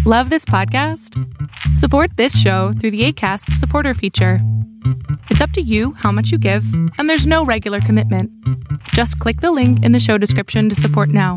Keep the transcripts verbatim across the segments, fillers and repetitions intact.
Love this podcast? Support this show through the Acast supporter feature. It's up to you how much you give, and there's no regular commitment. Just click the link in the show description to support now.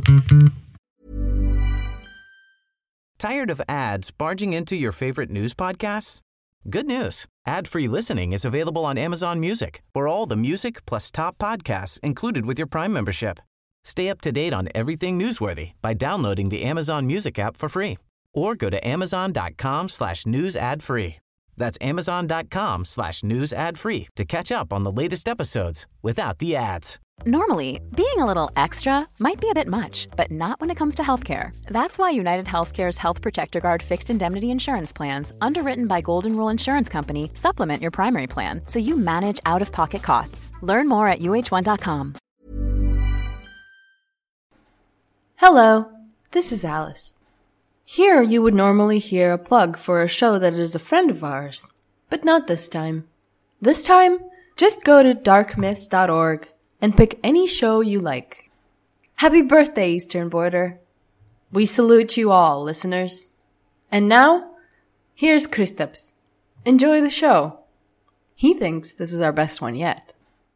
Tired of ads barging into your favorite news podcasts? Good news. Ad-free listening is available on Amazon Music for all the music plus top podcasts included with your Prime membership. Stay up to date on everything newsworthy by downloading the Amazon Music app for free or go to amazon.com slash news ad free. That's amazon.com slash news ad free to catch up on the latest episodes without the ads. Normally, being a little extra might be a bit much, but not when it comes to healthcare. That's why United Healthcare's Health Protector Guard fixed indemnity insurance plans, underwritten by Golden Rule Insurance Company, supplement your primary plan so you manage out-of-pocket costs. Learn more at U H one dot com. Hello, this is Alice. Here you would normally hear a plug for a show that is a friend of ours, but not this time. This time, just go to dark myths dot org and pick any show you like. Happy birthday, Eastern Border. We salute you all, listeners. And now, here's Kristaps. Enjoy the show. He thinks this is our best one yet.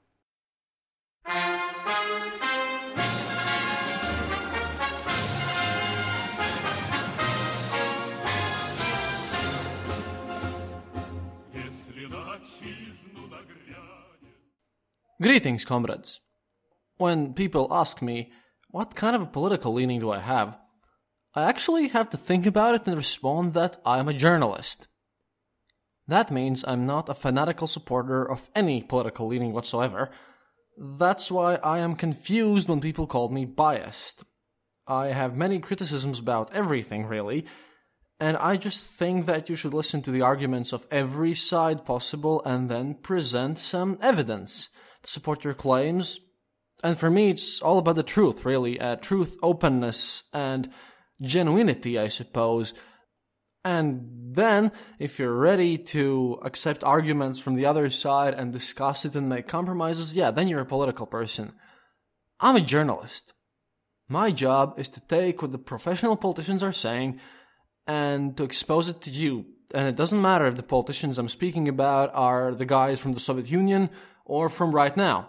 Greetings, comrades. When people ask me, what kind of a political leaning do I have, I actually have to think about it and respond that I am a journalist. That means I'm not a fanatical supporter of any political leaning whatsoever. That's why I am confused when people call me biased. I have many criticisms about everything, really, and I just think that you should listen to the arguments of every side possible and then present some evidence to support your claims. And for me, it's all about the truth, really. Uh, truth, openness, and genuinity, I suppose. And then, if you're ready to accept arguments from the other side and discuss it and make compromises, yeah, then you're a political person. I'm a journalist. My job is to take what the professional politicians are saying and to expose it to you. And it doesn't matter if the politicians I'm speaking about are the guys from the Soviet Union or from right now.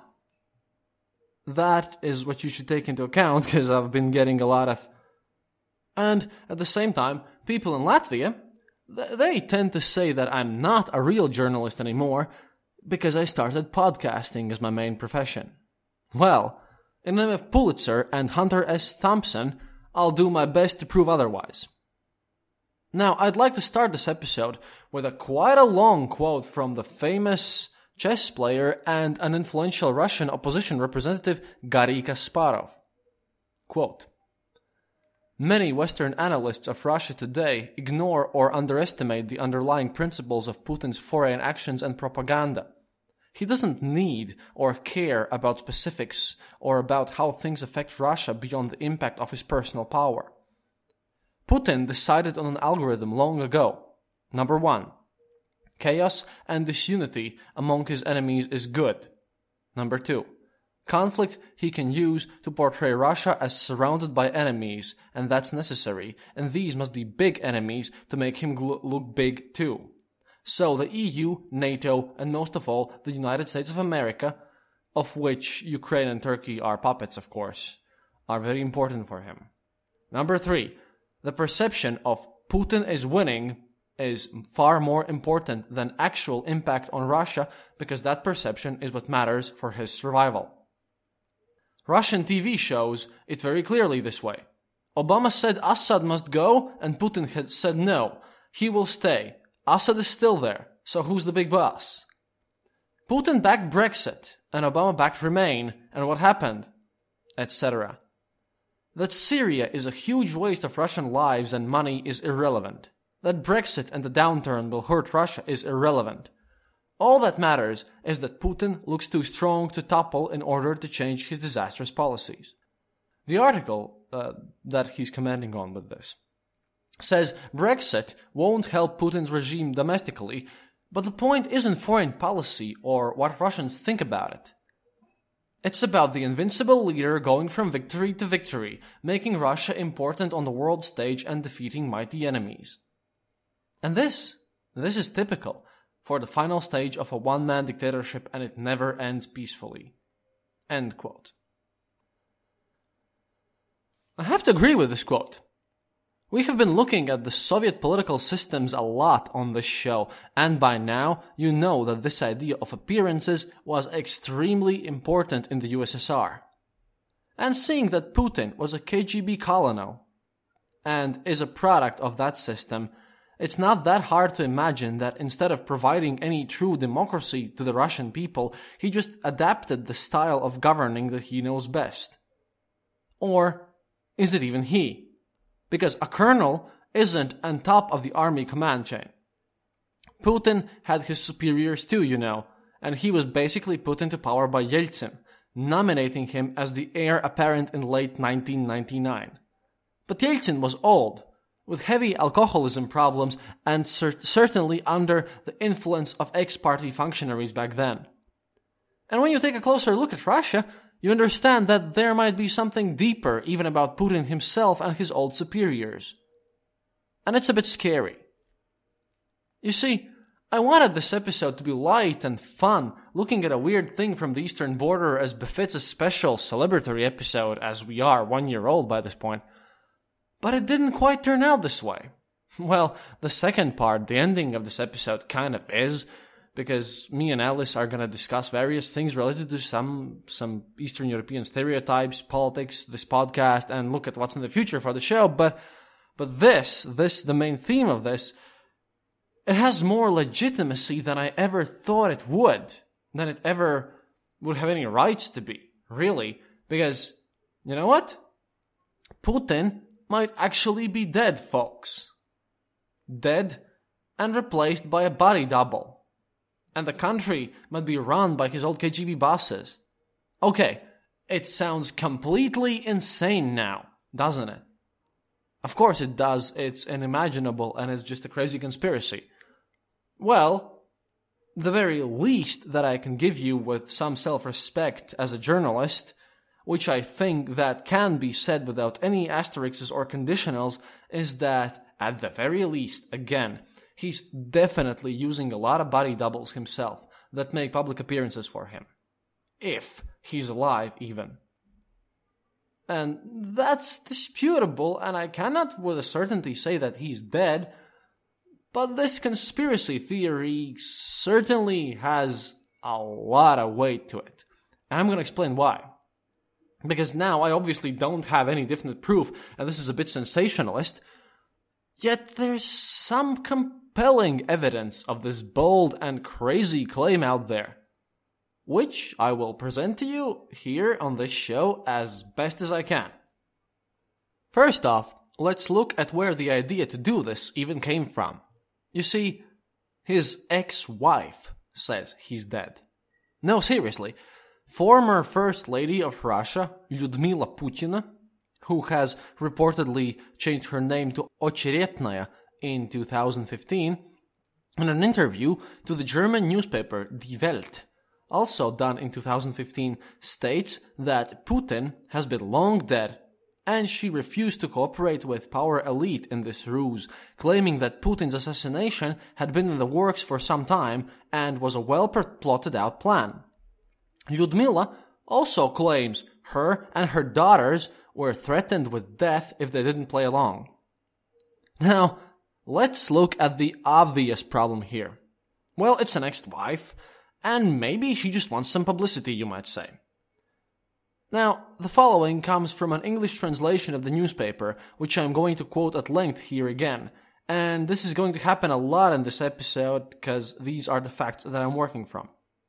That is what you should take into account, because I've been getting a lot of... And at the same time, people in Latvia, they tend to say that I'm not a real journalist anymore because I started podcasting as my main profession. Well, in the name of Pulitzer and Hunter S. Thompson, I'll do my best to prove otherwise. Now, I'd like to start this episode with a quite a long quote from the famous chess player and an influential Russian opposition representative Garry Kasparov. Quote, "Many Western analysts of Russia today ignore or underestimate the underlying principles of Putin's foreign actions and propaganda. He doesn't need or care about specifics or about how things affect Russia beyond the impact of his personal power. Putin decided on an algorithm long ago. Number one, chaos and disunity among his enemies is good. Number two, conflict he can use to portray Russia as surrounded by enemies, and that's necessary, and these must be big enemies to make him gl- look big too. So the E U, NATO, and most of all, the United States of America, of which Ukraine and Turkey are puppets, of course, are very important for him. Number three, the perception of Putin is winning is far more important than actual impact on Russia, because that perception is what matters for his survival. Russian T V shows it very clearly this way. Obama said Assad must go, and Putin had said no, he will stay. Assad is still there, so who's the big boss? Putin backed Brexit, and Obama backed Remain, and what happened? et cetera. That Syria is a huge waste of Russian lives and money is irrelevant. That Brexit and the downturn will hurt Russia is irrelevant. All that matters is that Putin looks too strong to topple in order to change his disastrous policies. The article uh, that he's commenting on with this says Brexit won't help Putin's regime domestically, but the point isn't foreign policy or what Russians think about it. It's about the invincible leader going from victory to victory, making Russia important on the world stage and defeating mighty enemies. And this, this is typical for the final stage of a one-man dictatorship, and it never ends peacefully. End quote. I have to agree with this quote. We have been looking at the Soviet political systems a lot on this show, and by now you know that this idea of appearances was extremely important in the U S S R. And seeing that Putin was a K G B colonel and is a product of that system, it's not that hard to imagine that instead of providing any true democracy to the Russian people, he just adapted the style of governing that he knows best. Or is it even he? Because a colonel isn't on top of the army command chain. Putin had his superiors too, you know, and he was basically put into power by Yeltsin, nominating him as the heir apparent in late nineteen ninety-nine. But Yeltsin was old, with heavy alcoholism problems and cert- certainly under the influence of ex-party functionaries back then. And when you take a closer look at Russia, you understand that there might be something deeper even about Putin himself and his old superiors. And it's a bit scary. You see, I wanted this episode to be light and fun, looking at a weird thing from the eastern border as befits a special celebratory episode, as we are one year old by this point. But it didn't quite turn out this way. Well, the second part, the ending of this episode, kind of is, because me and Alice are going to discuss various things related to some some Eastern European stereotypes, politics, this podcast, and look at what's in the future for the show. But but this, this, the main theme of this, it has more legitimacy than I ever thought it would, than it ever would have any rights to be, really. Because, you know what? Putin might actually be dead, folks. Dead and replaced by a body double. And the country might be run by his old K G B bosses. Okay, it sounds completely insane now, doesn't it? Of course it does, it's unimaginable and it's just a crazy conspiracy. Well, the very least that I can give you with some self-respect as a journalist, which I think that can be said without any asterisks or conditionals, is that, at the very least, again, he's definitely using a lot of body doubles himself that make public appearances for him. If he's alive, even. And that's disputable, and I cannot with a certainty say that he's dead, but this conspiracy theory certainly has a lot of weight to it. And I'm going to explain why. Because now I obviously don't have any definite proof, and this is a bit sensationalist, yet there's some compelling evidence of this bold and crazy claim out there, which I will present to you here on this show as best as I can. First off, let's look at where the idea to do this even came from. You see, his ex-wife says he's dead. No, seriously, former First Lady of Russia, Lyudmila Putina, who has reportedly changed her name to Ocheretnaya in two thousand fifteen, in an interview to the German newspaper Die Welt, also done in two thousand fifteen, states that Putin has been long dead, and she refused to cooperate with power elite in this ruse, claiming that Putin's assassination had been in the works for some time and was a well-plotted-out plan. Lyudmila also claims her and her daughters were threatened with death if they didn't play along. Now, let's look at the obvious problem here. Well, it's an ex-wife, and maybe she just wants some publicity, you might say. Now, the following comes from an English translation of the newspaper, which I'm going to quote at length here again, and this is going to happen a lot in this episode because these are the facts that I'm working from.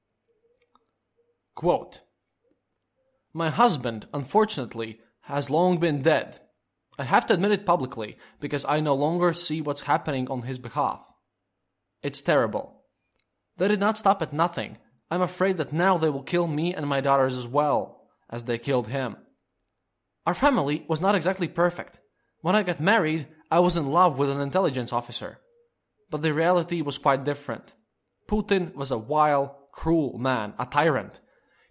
Quote, "My husband, unfortunately, has long been dead. I have to admit it publicly because I no longer see what's happening on his behalf. It's terrible. They did not stop at nothing. I'm afraid that now they will kill me and my daughters as well, as they killed him. Our family was not exactly perfect. When I got married, I was in love with an intelligence officer. But the reality was quite different. Putin was a vile, cruel man, a tyrant.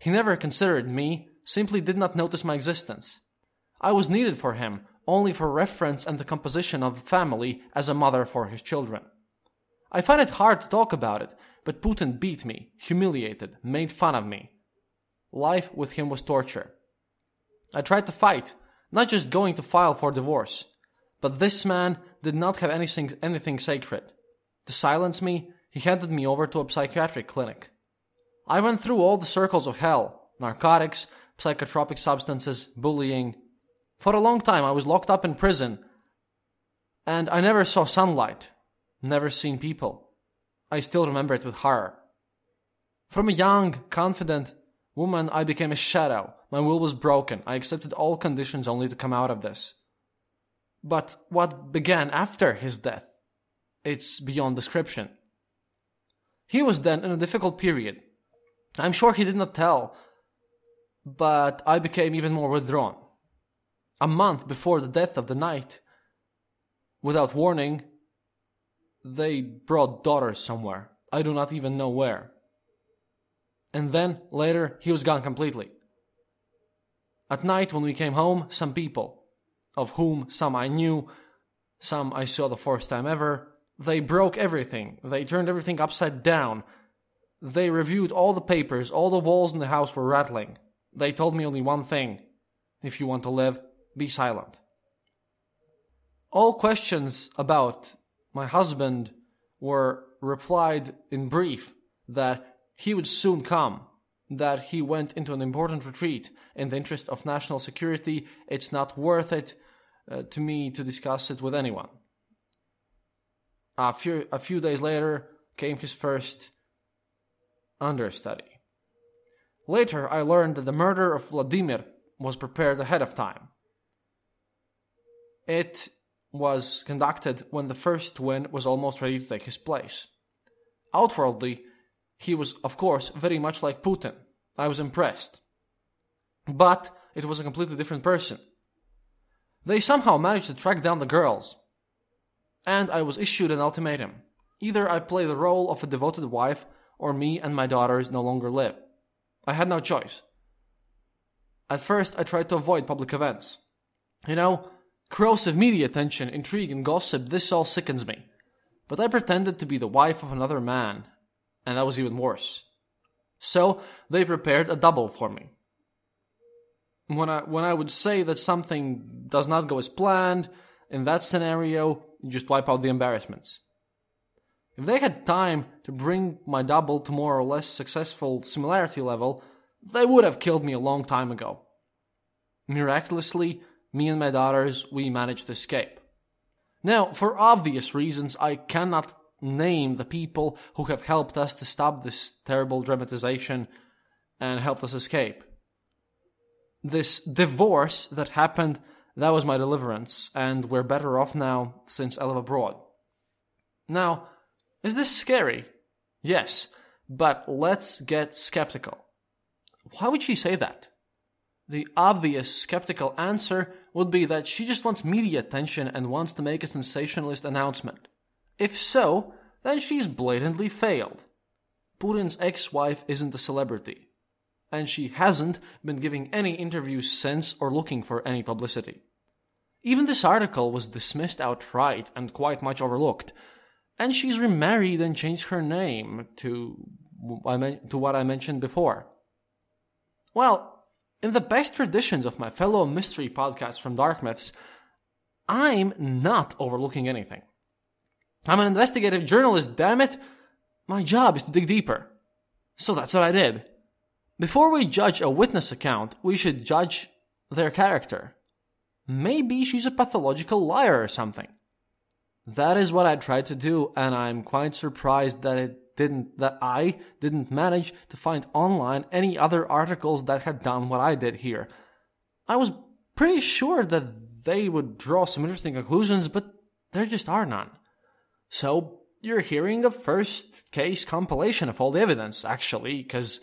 He never considered me, simply did not notice my existence. I was needed for him, only for reference and the composition of the family as a mother for his children. I find it hard to talk about it, but Putin beat me, humiliated, made fun of me. Life with him was torture. I tried to fight, not just going to file for divorce. But this man did not have anything, anything sacred. To silence me, he handed me over to a psychiatric clinic. I went through all the circles of hell: narcotics, psychotropic substances, bullying. For a long time I was locked up in prison, and I never saw sunlight, never seen people. I still remember it with horror. From a young, confident woman, I became a shadow. My will was broken. I accepted all conditions only to come out of this. But what began after his death, it's beyond description. He was then in a difficult period. I'm sure he did not tell, but I became even more withdrawn. A month before the death of the knight, without warning, they brought daughters somewhere. I do not even know where. And then, later, he was gone completely. At night, when we came home, some people, of whom some I knew, some I saw the first time ever, they broke everything. They turned everything upside down. They reviewed all the papers. All the walls in the house were rattling. They told me only one thing: if you want to live, be silent. All questions about my husband were replied in brief, that he would soon come, that he went into an important retreat in the interest of national security. It's not worth it uh, to me to discuss it with anyone. A few, a few days later came his first understudy. Later, I learned that the murder of Vladimir was prepared ahead of time. It was conducted when the first twin was almost ready to take his place. Outwardly, he was, of course, very much like Putin. I was impressed. But it was a completely different person. They somehow managed to track down the girls. And I was issued an ultimatum. Either I play the role of a devoted wife, or me and my daughters no longer live. I had no choice. At first, I tried to avoid public events. You know, corrosive media attention, intrigue, and gossip, this all sickens me. But I pretended to be the wife of another man, and that was even worse. So, they prepared a double for me. When I, when I would say that something does not go as planned, in that scenario, you just wipe out the embarrassments. If they had time to bring my double to more or less successful similarity level, they would have killed me a long time ago. Miraculously, me and my daughters, we managed to escape. Now, for obvious reasons, I cannot name the people who have helped us to stop this terrible dramatization and helped us escape. This divorce that happened, that was my deliverance, and we're better off now since I live abroad. Now, is this scary? Yes, but let's get skeptical. Why would she say that? The obvious skeptical answer would be that she just wants media attention and wants to make a sensationalist announcement. If so, then she's blatantly failed. Putin's ex-wife isn't a celebrity, and she hasn't been giving any interviews since or looking for any publicity. Even this article was dismissed outright and quite much overlooked, and she's remarried and changed her name to, to what I mentioned before. Well, in the best traditions of my fellow mystery podcasts from Dark Myths, I'm not overlooking anything. I'm an investigative journalist, damn it! My job is to dig deeper. So that's what I did. Before we judge a witness account, we should judge their character. Maybe she's a pathological liar or something. That is what I tried to do, and I'm quite surprised that it didn't, that I didn't manage to find online any other articles that had done what I did here. I was pretty sure that they would draw some interesting conclusions, but there just are none. So, you're hearing a first case compilation of all the evidence, actually, because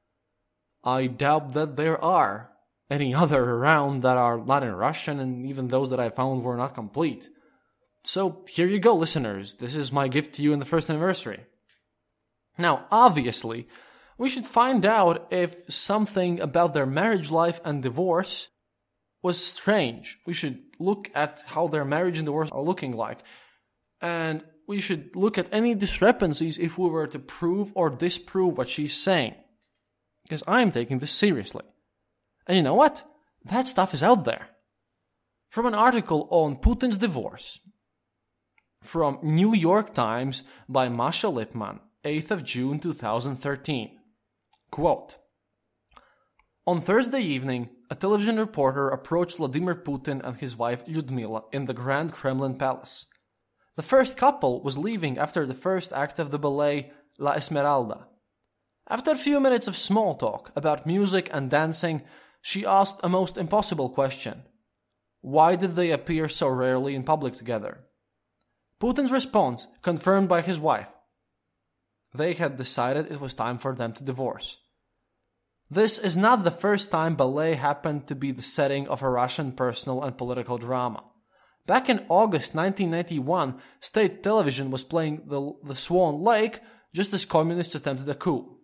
I doubt that there are any other around that are not in Russian, and even those that I found were not complete. So, here you go, listeners. This is my gift to you in the first anniversary. Now, obviously, We should find out if something about their marriage life and divorce was strange. We should look at how their marriage and divorce are looking like. And we should look at any discrepancies if we were to prove or disprove what she's saying. Because I'm taking this seriously. And you know what? That stuff is out there. From an article on Putin's divorce, from New York Times by Masha Lipman, eighth of June two thousand thirteen. Quote, on Thursday evening, a television reporter approached Vladimir Putin and his wife Lyudmila in the Grand Kremlin Palace. The first couple was leaving after the first act of the ballet La Esmeralda. After a few minutes of small talk about music and dancing, she asked a most impossible question. Why did they appear so rarely in public together? Putin's response, confirmed by his wife. They had decided it was time for them to divorce. This is not the first time ballet happened to be the setting of a Russian personal and political drama. Back in August nineteen ninety-one, state television was playing the, the Swan Lake just as communists attempted a coup.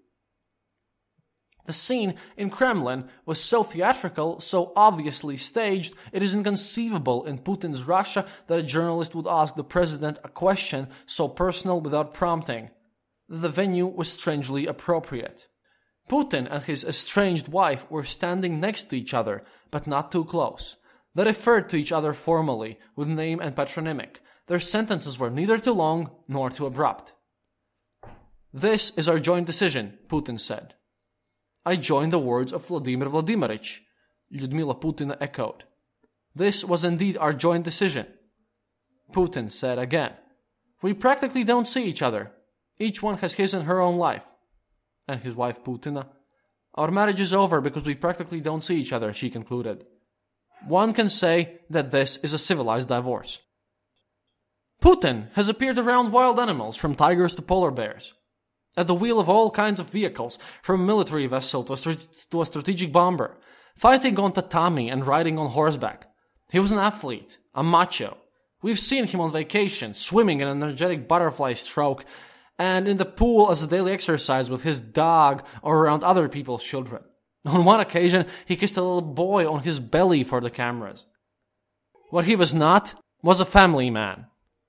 The scene in Kremlin was so theatrical, so obviously staged, it is inconceivable in Putin's Russia that a journalist would ask the president a question so personal without prompting. The venue was strangely appropriate. Putin and his estranged wife were standing next to each other, but not too close. They referred to each other formally, with name and patronymic. Their sentences were neither too long nor too abrupt. This is our joint decision, Putin said. I join the words of Vladimir Vladimirovich, Lyudmila Putina echoed. This was indeed our joint decision. Putin said again. We practically don't see each other. Each one has his and her own life. And his wife Putina. Our marriage is over because we practically don't see each other, she concluded. One can say that this is a civilized divorce. Putin has appeared around wild animals, from tigers to polar bears. At the wheel of all kinds of vehicles, from a military vessel to a, str- to a strategic bomber, fighting on tatami and riding on horseback. He was an athlete, a macho. We've seen him on vacation, swimming in an energetic butterfly stroke, and in the pool as a daily exercise with his dog or around other people's children. On one occasion, he kissed a little boy on his belly for the cameras. What he was not was a family man.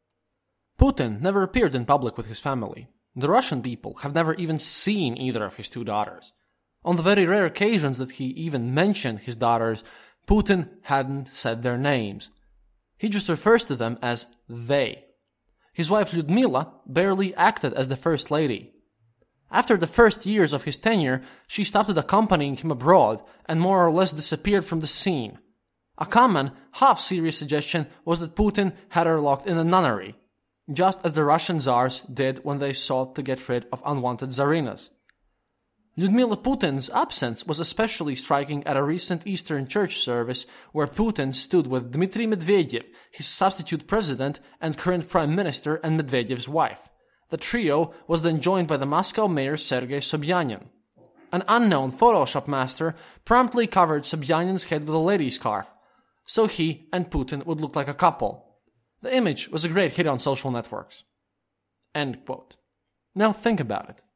Putin never appeared in public with his family. The Russian people have never even seen either of his two daughters. On the very rare occasions that he even mentioned his daughters, Putin hadn't said their names. He just refers to them as they. His wife Lyudmila barely acted as the first lady. After the first years of his tenure, she stopped accompanying him abroad and more or less disappeared from the scene. A common, half-serious suggestion was that Putin had her locked in a nunnery, just as the Russian czars did when they sought to get rid of unwanted tsarinas. Lyudmila Putin's absence was especially striking at a recent Eastern Church service where Putin stood with Dmitry Medvedev, his substitute president and current prime minister, and Medvedev's wife. The trio was then joined by the Moscow mayor Sergei Sobyanin. An unknown Photoshop master promptly covered Sobyanin's head with a lady's scarf, so he and Putin would look like a couple. The image was a great hit on social networks. End quote. Now think about it.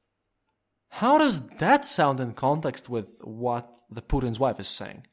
How does that sound in context with what the Putin's wife is saying?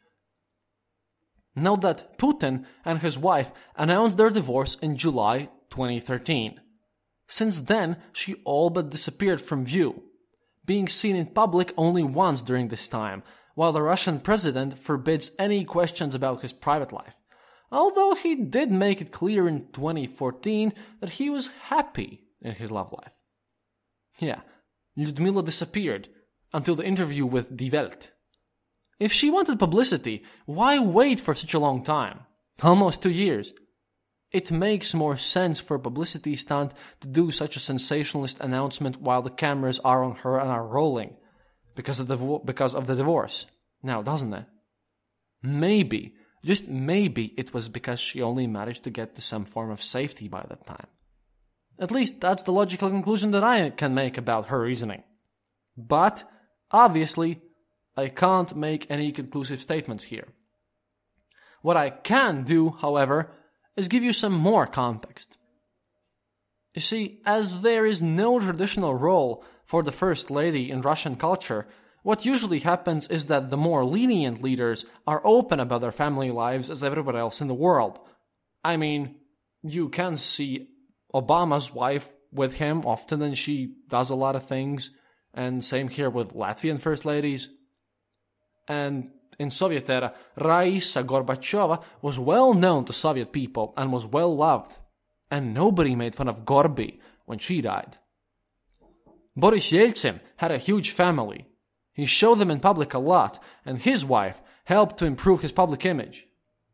Note that Putin and his wife announced their divorce in July twenty thirteen. Since then, she all but disappeared from view, being seen in public only once during this time, while the Russian president forbids any questions about his private life. Although he did make it clear in twenty fourteen that he was happy in his love life. Yeah, Lyudmila disappeared until the interview with Die Welt. If she wanted publicity, why wait for such a long time? Almost two years. It makes more sense for a publicity stunt to do such a sensationalist announcement while the cameras are on her and are rolling, because of the, because of the divorce. Now, doesn't it? Maybe. Just maybe it was because she only managed to get to some form of safety by that time. At least that's the logical conclusion that I can make about her reasoning. But, obviously, I can't make any conclusive statements here. What I can do, however, is give you some more context. You see, as there is no traditional role For the First Lady in Russian culture, what usually happens is that the more lenient leaders are open about their family lives as everybody else in the world. I mean, you can see Obama's wife with him often, and she does a lot of things, and same here with Latvian First Ladies. And in Soviet era, Raisa Gorbachova was well known to Soviet people and was well loved, and nobody made fun of Gorby when she died. Boris Yeltsin had a huge family. He showed them in public a lot, and his wife helped to improve his public image.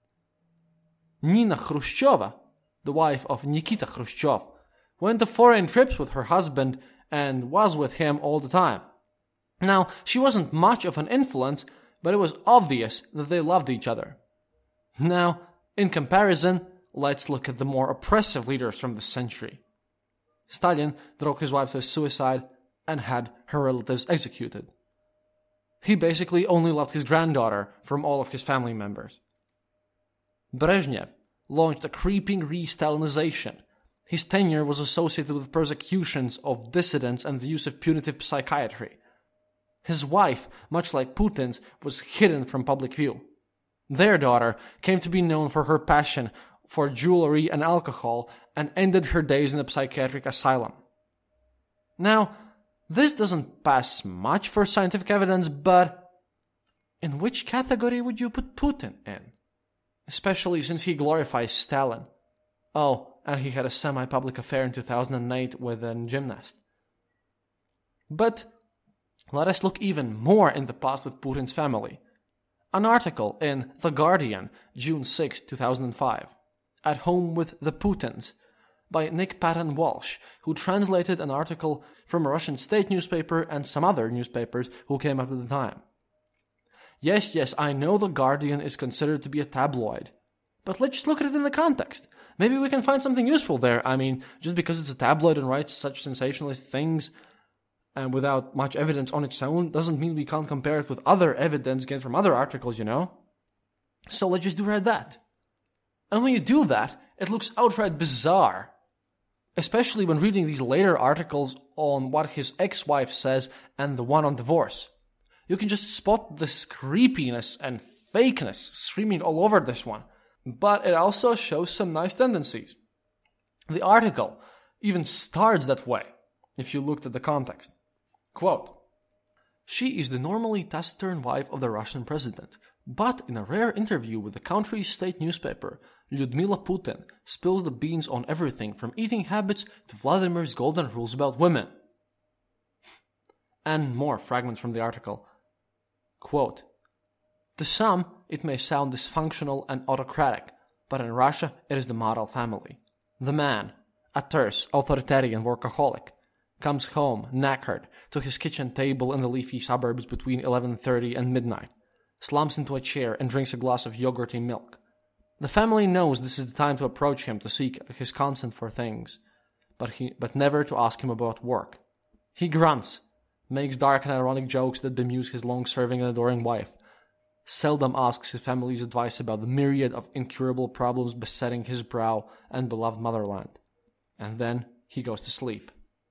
Nina Khrushcheva, the wife of Nikita Khrushchev, went to foreign trips with her husband and was with him all the time. Now, she wasn't much of an influence, but it was obvious that they loved each other. Now, in comparison, let's look at the more oppressive leaders from the century. Stalin drove his wife to suicide and had her relatives executed. He basically only loved his granddaughter from all of his family members. Brezhnev launched a creeping re-Stalinization. His tenure was associated with persecutions of dissidents and the use of punitive psychiatry. His wife, much like Putin's, was hidden from public view. Their daughter came to be known for her passion for jewelry and alcohol and ended her days in a psychiatric asylum. Now, this doesn't pass much for scientific evidence, but in which category would you put Putin in? Especially since he glorifies Stalin. Oh, and he had a semi-public affair in two thousand eight with a gymnast. But let us look even more in the past with Putin's family. An article in The Guardian, June sixth, two thousand five, At Home with the Putins, by Nick Patton Walsh, who translated an article from a Russian state newspaper and some other newspapers who came out at the time. Yes, yes, I know The Guardian is considered to be a tabloid, but let's just look at it in the context. Maybe we can find something useful there. I mean, just because it's a tabloid and writes such sensationalist things and without much evidence on its own doesn't mean we can't compare it with other evidence gained from other articles, you know? So let's just do right that. And when you do that, it looks outright bizarre. Especially when reading these later articles on what his ex-wife says and the one on divorce. You can just spot this creepiness and fakeness screaming all over this one. But it also shows some nice tendencies. The article even starts that way, if you looked at the context. Quote, "She is the normally taciturn wife of the Russian president, but in a rare interview with the country's state newspaper, Lyudmila Putin spills the beans on everything from eating habits to Vladimir's golden rules about women." And more fragments from the article. Quote, "To some, it may sound dysfunctional and autocratic, but in Russia it is the model family. The man, a terse, authoritarian workaholic, comes home, knackered, to his kitchen table in the leafy suburbs between eleven thirty and midnight, slumps into a chair and drinks a glass of yogurty milk. The family knows this is the time to approach him to seek his consent for things, but he but never to ask him about work. He grunts, makes dark and ironic jokes that bemuse his long-serving and adoring wife, seldom asks his family's advice about the myriad of incurable problems besetting his brow and beloved motherland, and then he goes to sleep.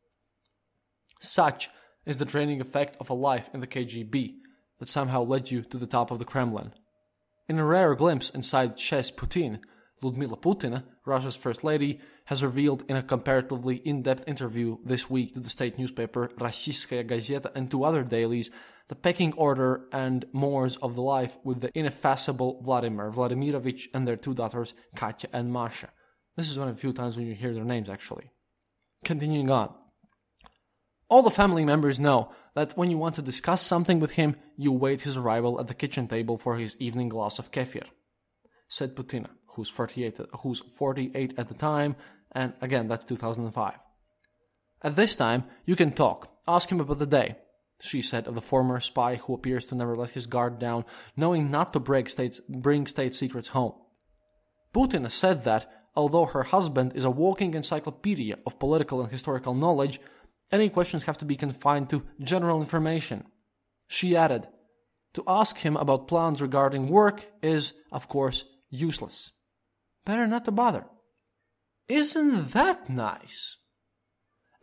Such is the draining effect of a life in the K G B that somehow led you to the top of the Kremlin. In a rare glimpse inside Chess Putin, Lyudmila Putina, Russia's first lady, has revealed in a comparatively in-depth interview this week to the state newspaper Rossiyskaya Gazeta and two other dailies the pecking order and mores of the life with the ineffaceable Vladimir Vladimirovich and their two daughters Katya and Masha. This is one of the few times when you hear their names, actually. Continuing on. All the family members know that when you want to discuss something with him, you wait his arrival at the kitchen table for his evening glass of kefir, said Putina, who's forty-eight, who's forty-eight at the time, and again, that's two thousand five. At this time, you can talk, ask him about the day, she said of the former spy who appears to never let his guard down, knowing not to break state, bring state secrets home. Putina said that, although her husband is a walking encyclopedia of political and historical knowledge, any questions have to be confined to general information. She added, to ask him about plans regarding work is, of course, useless. Better not to bother. Isn't that nice?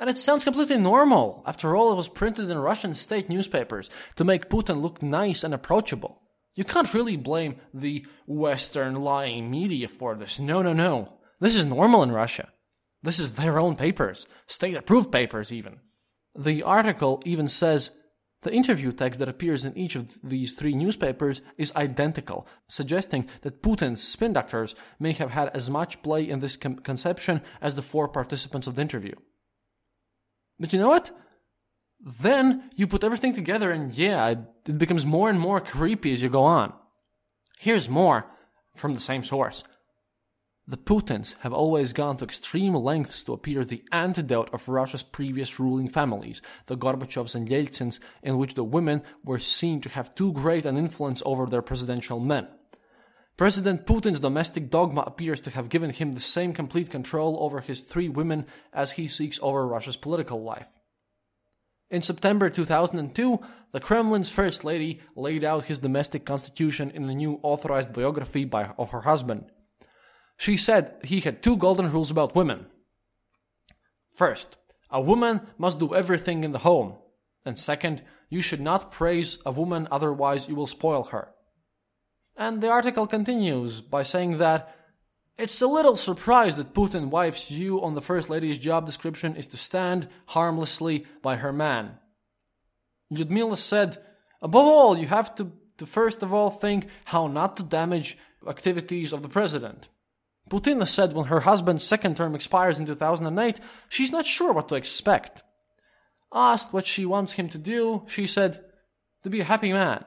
And it sounds completely normal. After all, it was printed in Russian state newspapers to make Putin look nice and approachable. You can't really blame the Western lying media for this. No, no, no. This is normal in Russia. This is their own papers, state-approved papers even. The article even says the interview text that appears in each of these three newspapers is identical, suggesting that Putin's spin doctors may have had as much play in this con- conception as the four participants of the interview. But you know what? Then you put everything together and yeah, it, it becomes more and more creepy as you go on. Here's more from the same source. The Putins have always gone to extreme lengths to appear the antidote of Russia's previous ruling families, the Gorbachevs and Yeltsins, in which the women were seen to have too great an influence over their presidential men. President Putin's domestic dogma appears to have given him the same complete control over his three women as he seeks over Russia's political life. In September two thousand two, the Kremlin's First Lady laid out his domestic constitution in a new authorized biography by, of her husband. She said he had two golden rules about women. First, a woman must do everything in the home. And second, you should not praise a woman, otherwise you will spoil her. And the article continues by saying that it's a little surprised that Putin's wife's view on the First Lady's job description is to stand harmlessly by her man. Lyudmila said, above all, you have to, to first of all think how not to damage activities of the president. Putina said when her husband's second term expires in two thousand eight, she's not sure what to expect. Asked what she wants him to do, she said, to be a happy man.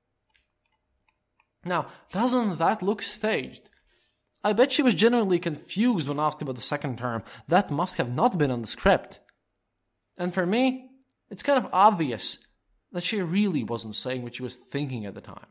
Now, doesn't that look staged? I bet she was genuinely confused when asked about the second term. That must have not been on the script. And for me, it's kind of obvious that she really wasn't saying what she was thinking at the time.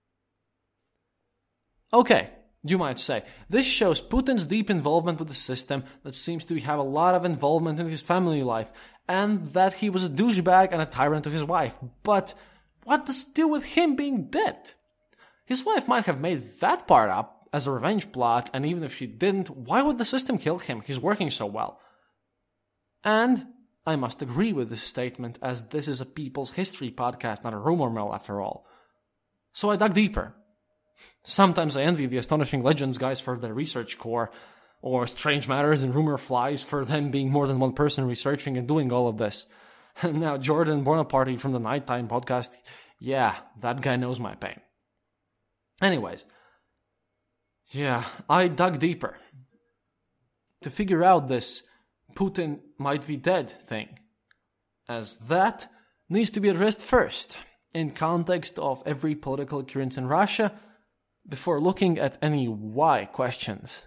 Okay, you might say, this shows Putin's deep involvement with the system that seems to have a lot of involvement in his family life, and that he was a douchebag and a tyrant to his wife. But what does it do with him being dead? His wife might have made that part up as a revenge plot, and even if she didn't, why would the system kill him? He's working so well. And I must agree with this statement, as this is a People's History podcast, not a rumor mill after all. So I dug deeper. Sometimes I envy the Astonishing Legends guys for their research core, or Strange Matters and Rumor Flies for them being more than one person researching and doing all of this. Now, Jordan Bonaparte from the Nighttime podcast, yeah, that guy knows my pain. Anyways, yeah, I dug deeper to figure out this Putin might be dead thing, as that needs to be addressed first in context of every political occurrence in Russia before looking at any why questions.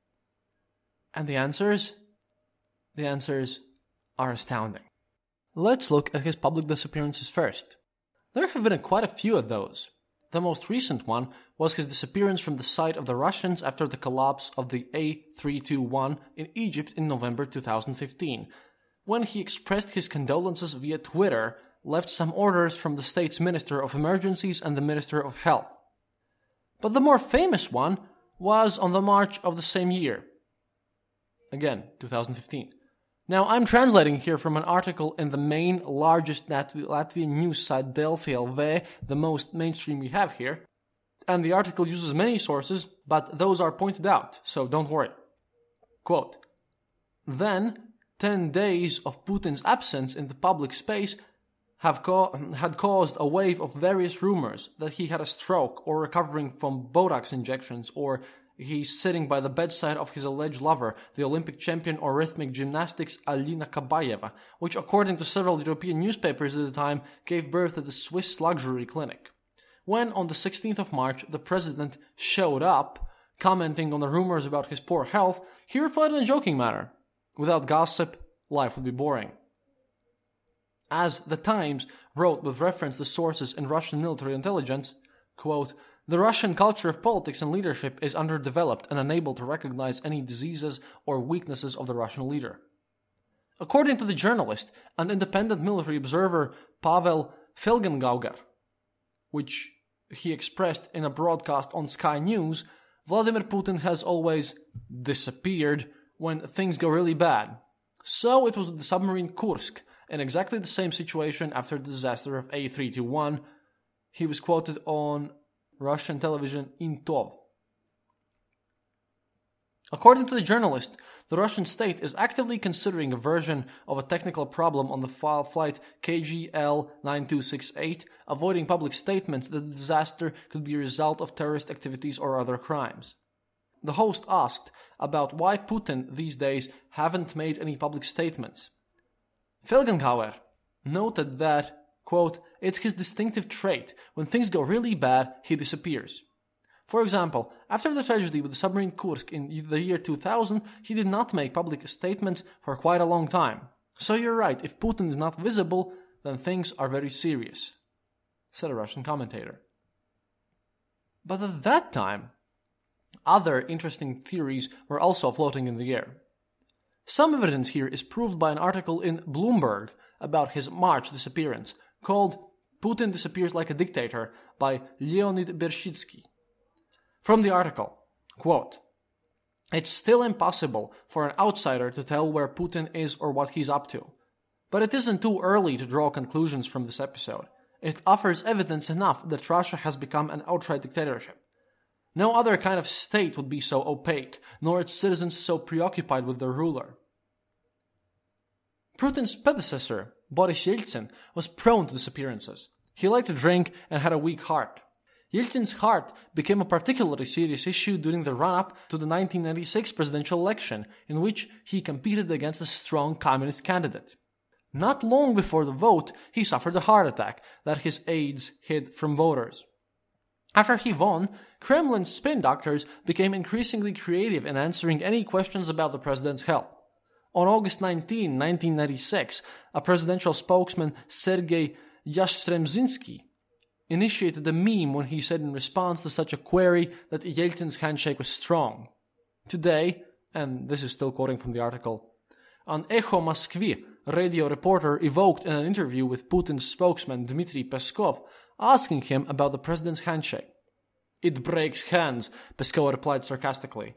And the answers? The answers are astounding. Let's look at his public disappearances first. There have been quite a few of those. The most recent one was his disappearance from the sight of the Russians after the collapse of the A three twenty-one in Egypt in November two thousand fifteen, when he expressed his condolences via Twitter, left some orders from the state's Minister of Emergencies and the Minister of Health. But the more famous one was on the March of the same year. Again, two thousand fifteen. Now, I'm translating here from an article in the main, largest Latvian news site, Delfi L V, the most mainstream we have here. And the article uses many sources, but those are pointed out, so don't worry. Quote, then, ten days of Putin's absence in the public space have co- had caused a wave of various rumors that he had a stroke or recovering from Botox injections, or he's sitting by the bedside of his alleged lover, the Olympic champion of rhythmic gymnastics Alina Kabayeva, which according to several European newspapers at the time gave birth to the Swiss luxury clinic. When on the sixteenth of March the president showed up, commenting on the rumors about his poor health, he replied in a joking manner, without gossip, life would be boring. As The Times wrote with reference to sources in Russian military intelligence, quote, the Russian culture of politics and leadership is underdeveloped and unable to recognize any diseases or weaknesses of the Russian leader. According to the journalist and independent military observer Pavel Felgengauger, which he expressed in a broadcast on Sky News, Vladimir Putin has always disappeared when things go really bad. So it was with the submarine Kursk, in exactly the same situation after the disaster of A three twenty-one. He was quoted on Russian television Intov. According to the journalist, the Russian state is actively considering a version of a technical problem on the flight K G L nine two six eight, avoiding public statements that the disaster could be a result of terrorist activities or other crimes. The host asked about why Putin these days haven't made any public statements. Felgenhauer noted that, quote, it's his distinctive trait. When things go really bad, he disappears. For example, after the tragedy with the submarine Kursk in the year two thousand, he did not make public statements for quite a long time. So you're right, if Putin is not visible, then things are very serious, said a Russian commentator. But at that time, other interesting theories were also floating in the air. Some evidence here is proved by an article in Bloomberg about his March disappearance, called Putin Disappears Like a Dictator by Leonid Bershitsky. From the article, quote, it's still impossible for an outsider to tell where Putin is or what he's up to. But it isn't too early to draw conclusions from this episode. It offers evidence enough that Russia has become an outright dictatorship. No other kind of state would be so opaque, nor its citizens so preoccupied with their ruler. Putin's predecessor, Boris Yeltsin, was prone to disappearances. He liked to drink and had a weak heart. Yeltsin's heart became a particularly serious issue during the run-up to the nineteen ninety-six presidential election, in which he competed against a strong communist candidate. Not long before the vote, he suffered a heart attack that his aides hid from voters. After he won, Kremlin's spin doctors became increasingly creative in answering any questions about the president's health. On August nineteenth, nineteen ninety-six, a presidential spokesman, Sergei Yastremzhinsky, initiated a meme when he said in response to such a query that Yeltsin's handshake was strong. Today, and this is still quoting from the article, an Echo Moskvy radio reporter evoked in an interview with Putin's spokesman Dmitry Peskov, asking him about the president's handshake. It breaks hands, Peskov replied sarcastically.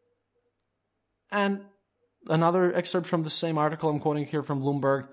And another excerpt from the same article I'm quoting here from Bloomberg.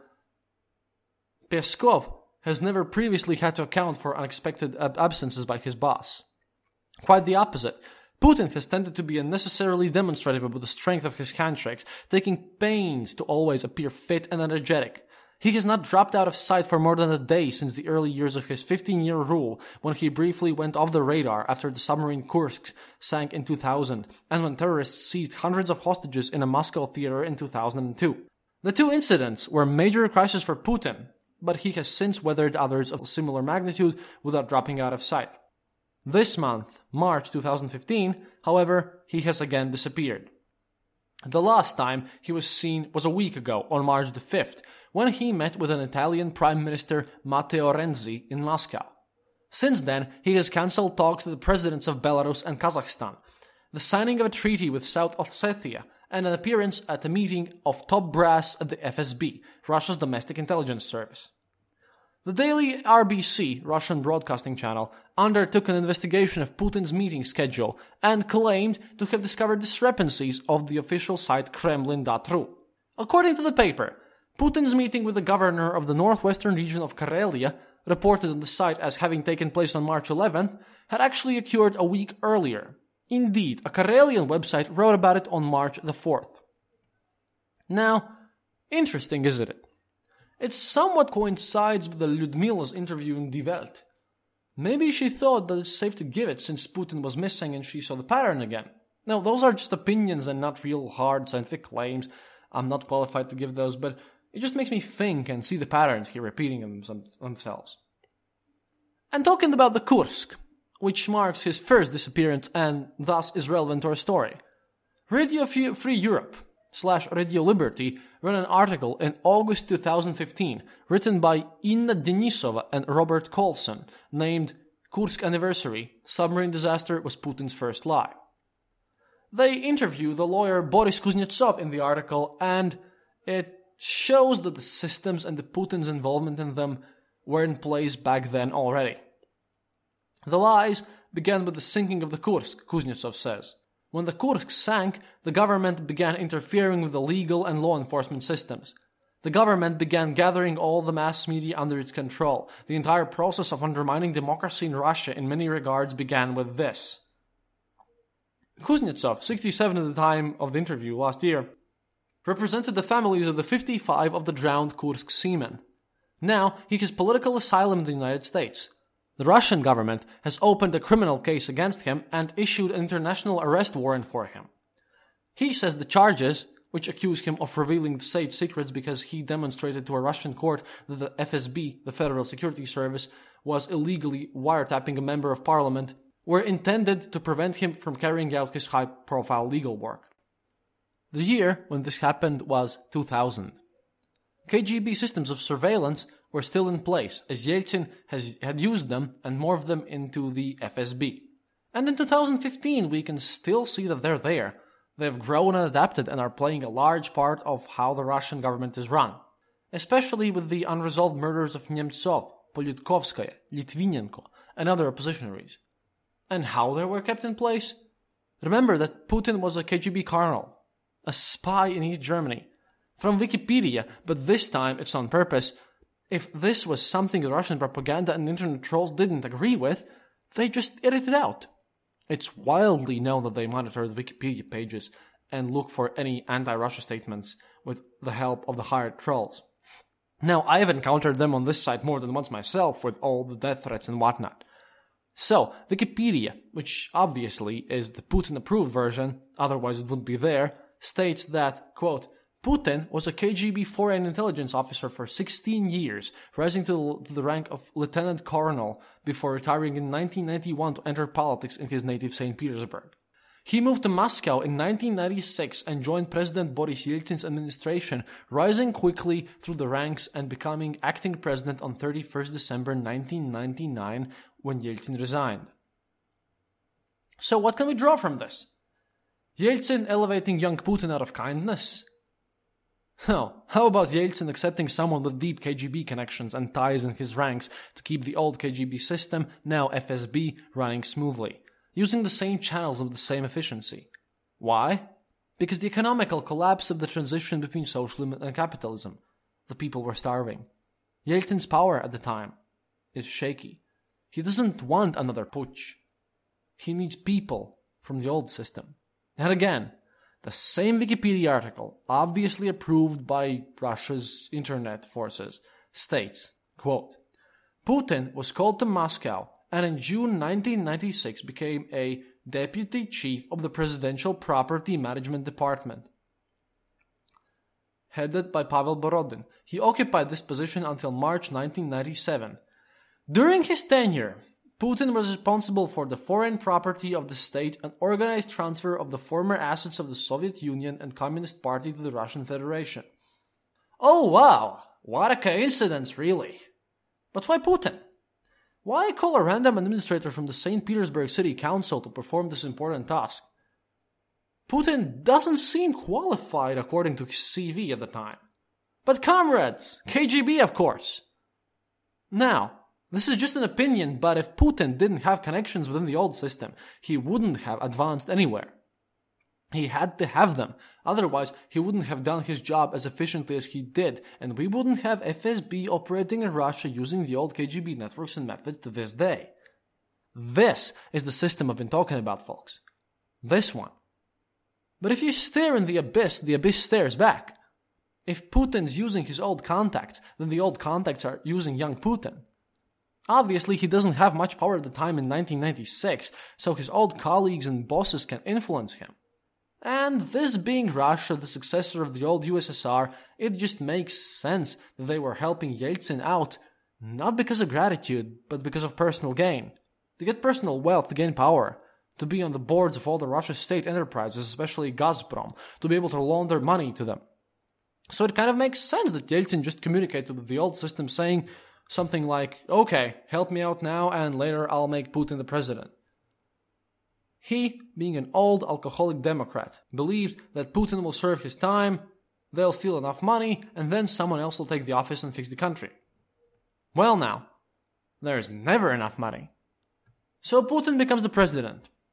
Peskov has never previously had to account for unexpected ab- absences by his boss. Quite the opposite. Putin has tended to be unnecessarily demonstrative about the strength of his handshakes, taking pains to always appear fit and energetic. He has not dropped out of sight for more than a day since the early years of his fifteen-year rule, when he briefly went off the radar after the submarine Kursk sank in two thousand, and when terrorists seized hundreds of hostages in a Moscow theater in two thousand two. The two incidents were major crises for Putin, but he has since weathered others of similar magnitude without dropping out of sight. This month, March two thousand fifteen, however, he has again disappeared. The last time he was seen was a week ago, on March the fifth, when he met with an Italian Prime Minister Matteo Renzi in Moscow. Since then, he has cancelled talks with the presidents of Belarus and Kazakhstan, the signing of a treaty with South Ossetia, and an appearance at a meeting of top brass at the F S B, Russia's domestic intelligence service. The daily R B C, Russian broadcasting channel, undertook an investigation of Putin's meeting schedule and claimed to have discovered discrepancies of the official site Kremlin dot r u. According to the paper, Putin's meeting with the governor of the northwestern region of Karelia, reported on the site as having taken place on March eleventh, had actually occurred a week earlier. Indeed, a Karelian website wrote about it on March the fourth. Now, interesting, isn't it? It somewhat coincides with the Lyudmila's interview in Die Welt. Maybe she thought that it's safe to give it since Putin was missing and she saw the pattern again. Now, those are just opinions and not real hard scientific claims. I'm not qualified to give those, but it just makes me think and see the patterns here repeating them themselves. And talking about the Kursk, which marks his first disappearance and thus is relevant to our story. Radio Free Europe slash Radio Liberty ran an article in August two thousand fifteen written by Inna Denisova and Robert Colson named Kursk Anniversary, Submarine Disaster Was Putin's First Lie. They interview the lawyer Boris Kuznetsov in the article, and it shows that the systems and the Putin's involvement in them were in place back then already. The lies began with the sinking of the Kursk, Kuznetsov says. When the Kursk sank, the government began interfering with the legal and law enforcement systems. The government began gathering all the mass media under its control. The entire process of undermining democracy in Russia in many regards began with this. Kuznetsov, sixty-seven at the time of the interview last year, represented the families of the fifty-five of the drowned Kursk seamen. Now he has political asylum in the United States. The Russian government has opened a criminal case against him and issued an international arrest warrant for him. He says the charges, which accuse him of revealing state secrets because he demonstrated to a Russian court that the F S B, the Federal Security Service, was illegally wiretapping a member of parliament, were intended to prevent him from carrying out his high-profile legal work. The year when this happened was two thousand. K G B systems of surveillance were still in place, as Yeltsin has, had used them and morphed them into the F S B. And in two thousand fifteen, we can still see that they're there. They've grown and adapted and are playing a large part of how the Russian government is run, especially with the unresolved murders of Nemtsov, Politkovskaya, Litvinenko, and other oppositionaries. And how they were kept in place? Remember that Putin was a K G B colonel, a spy in East Germany. From Wikipedia, but this time it's on purpose. If this was something the Russian propaganda and internet trolls didn't agree with, they just edited out. It's wildly known that they monitor the Wikipedia pages and look for any anti-Russia statements with the help of the hired trolls. Now, I have encountered them on this site more than once myself with all the death threats and whatnot. So, Wikipedia, which obviously is the Putin-approved version, otherwise it wouldn't be there, states that, quote, Putin was a K G B foreign intelligence officer for sixteen years, rising to the rank of lieutenant colonel before retiring in nineteen ninety-one to enter politics in his native Saint Petersburg. He moved to Moscow in nineteen ninety-six and joined President Boris Yeltsin's administration, rising quickly through the ranks and becoming acting president on thirty-first December nineteen ninety-nine when Yeltsin resigned. So what can we draw from this? Yeltsin elevating young Putin out of kindness? Oh, how about Yeltsin accepting someone with deep K G B connections and ties in his ranks to keep the old K G B system, now F S B, running smoothly, using the same channels with the same efficiency? Why? Because the economical collapse of the transition between socialism and capitalism. The people were starving. Yeltsin's power at the time is shaky. He doesn't want another putsch. He needs people from the old system. And again, the same Wikipedia article, obviously approved by Russia's internet forces, states, quote, Putin was called to Moscow and in June nineteen ninety-six became a deputy chief of the Presidential Property Management Department. Headed by Pavel Borodin, he occupied this position until March nineteen ninety-seven. During his tenure, Putin was responsible for the foreign property of the state and organized transfer of the former assets of the Soviet Union and Communist Party to the Russian Federation. Oh wow, what a coincidence really. But why Putin? Why call a random administrator from the Saint Petersburg City Council to perform this important task? Putin doesn't seem qualified according to his C V at the time. But comrades, K G B of course. Now, this is just an opinion, but if Putin didn't have connections within the old system, he wouldn't have advanced anywhere. He had to have them, otherwise he wouldn't have done his job as efficiently as he did, and we wouldn't have F S B operating in Russia using the old K G B networks and methods to this day. This is the system I've been talking about, folks. This one. But if you stare in the abyss, the abyss stares back. If Putin's using his old contacts, then the old contacts are using young Putin. Obviously, he doesn't have much power at the time in nineteen ninety-six, so his old colleagues and bosses can influence him. And this being Russia, the successor of the old U S S R, it just makes sense that they were helping Yeltsin out, not because of gratitude, but because of personal gain. To get personal wealth, to gain power, to be on the boards of all the Russian state enterprises, especially Gazprom, to be able to launder money to them. So it kind of makes sense that Yeltsin just communicated with the old system saying something like, okay, help me out now and later I'll make Putin the president. He, being an old alcoholic Democrat, believed that Putin will serve his time, they'll steal enough money, and then someone else will take the office and fix the country. Well now, there's never enough money. So Putin becomes the president.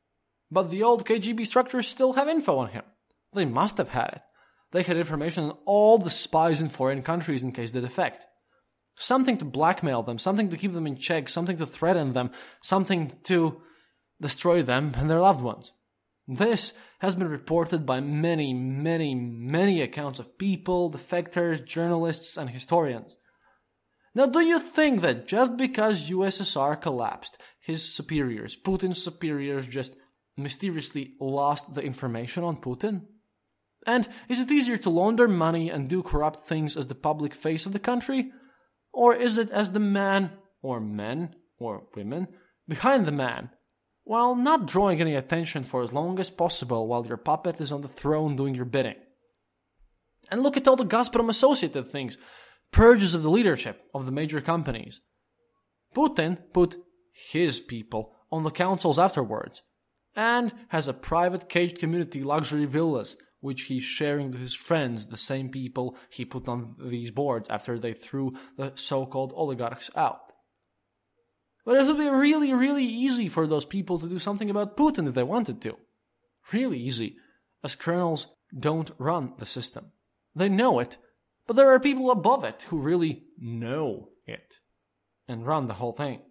But the old K G B structures still have info on him. They must have had it. They had information on all the spies in foreign countries in case they defect. Something to blackmail them, something to keep them in check, something to threaten them, something to destroy them and their loved ones. This has been reported by many, many, many accounts of people, defectors, journalists, and historians. Now, do you think that just because U S S R collapsed, his superiors, Putin's superiors, just mysteriously lost the information on Putin? And is it easier to launder money and do corrupt things as the public face of the country? Or is it as the man, or men, or women, behind the man, while not drawing any attention for as long as possible while your puppet is on the throne doing your bidding? And look at all the Gazprom-associated things, purges of the leadership of the major companies. Putin put his people on the councils afterwards, and has a private caged community luxury villas, which he's sharing with his friends, the same people he put on these boards after they threw the so-called oligarchs out. But it would be really, really easy for those people to do something about Putin if they wanted to. Really easy, as colonels don't run the system. They know it, but there are people above it who really know it and run the whole thing.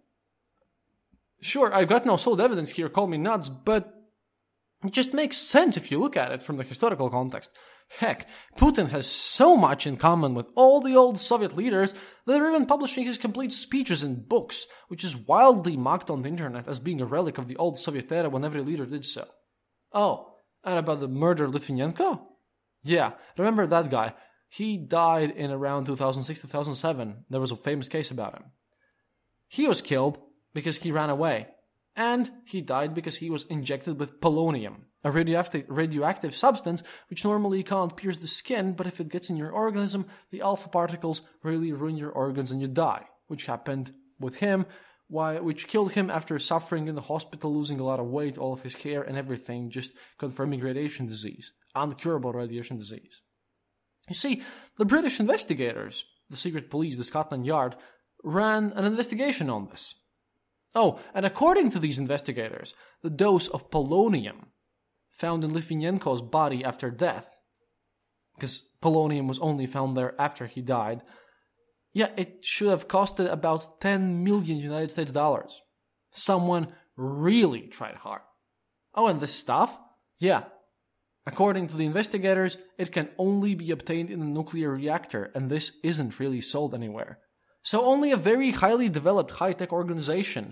Sure, I've got no solid evidence here, call me nuts, but it just makes sense if you look at it from the historical context. Heck, Putin has so much in common with all the old Soviet leaders that they're even publishing his complete speeches in books, which is wildly mocked on the internet as being a relic of the old Soviet era when every leader did so. Oh, and about the murder of Litvinenko? Yeah, remember that guy? He died in around two thousand six to two thousand seven. There was a famous case about him. He was killed because he ran away. And he died because he was injected with polonium, a radioactive, radioactive substance which normally can't pierce the skin, but if it gets in your organism, the alpha particles really ruin your organs and you die, which happened with him, why, which killed him after suffering in the hospital, losing a lot of weight, all of his hair and everything, just confirming radiation disease, uncurable radiation disease. You see, the British investigators, the secret police, the Scotland Yard, ran an investigation on this. Oh, and according to these investigators, the dose of polonium found in Litvinenko's body after death, because polonium was only found there after he died, yeah, it should have costed about ten million United States dollars. Someone really tried hard. Oh, and this stuff? Yeah. According to the investigators, it can only be obtained in a nuclear reactor, and this isn't really sold anywhere. So only a very highly developed high-tech organization,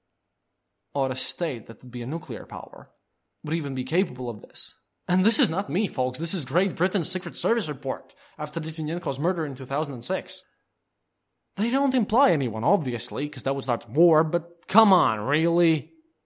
or a state that would be a nuclear power, would even be capable of this. And this is not me, folks. This is Great Britain's Secret Service report after Litvinenko's murder in two thousand six. They don't imply anyone, obviously, because that would start war, but come on, really?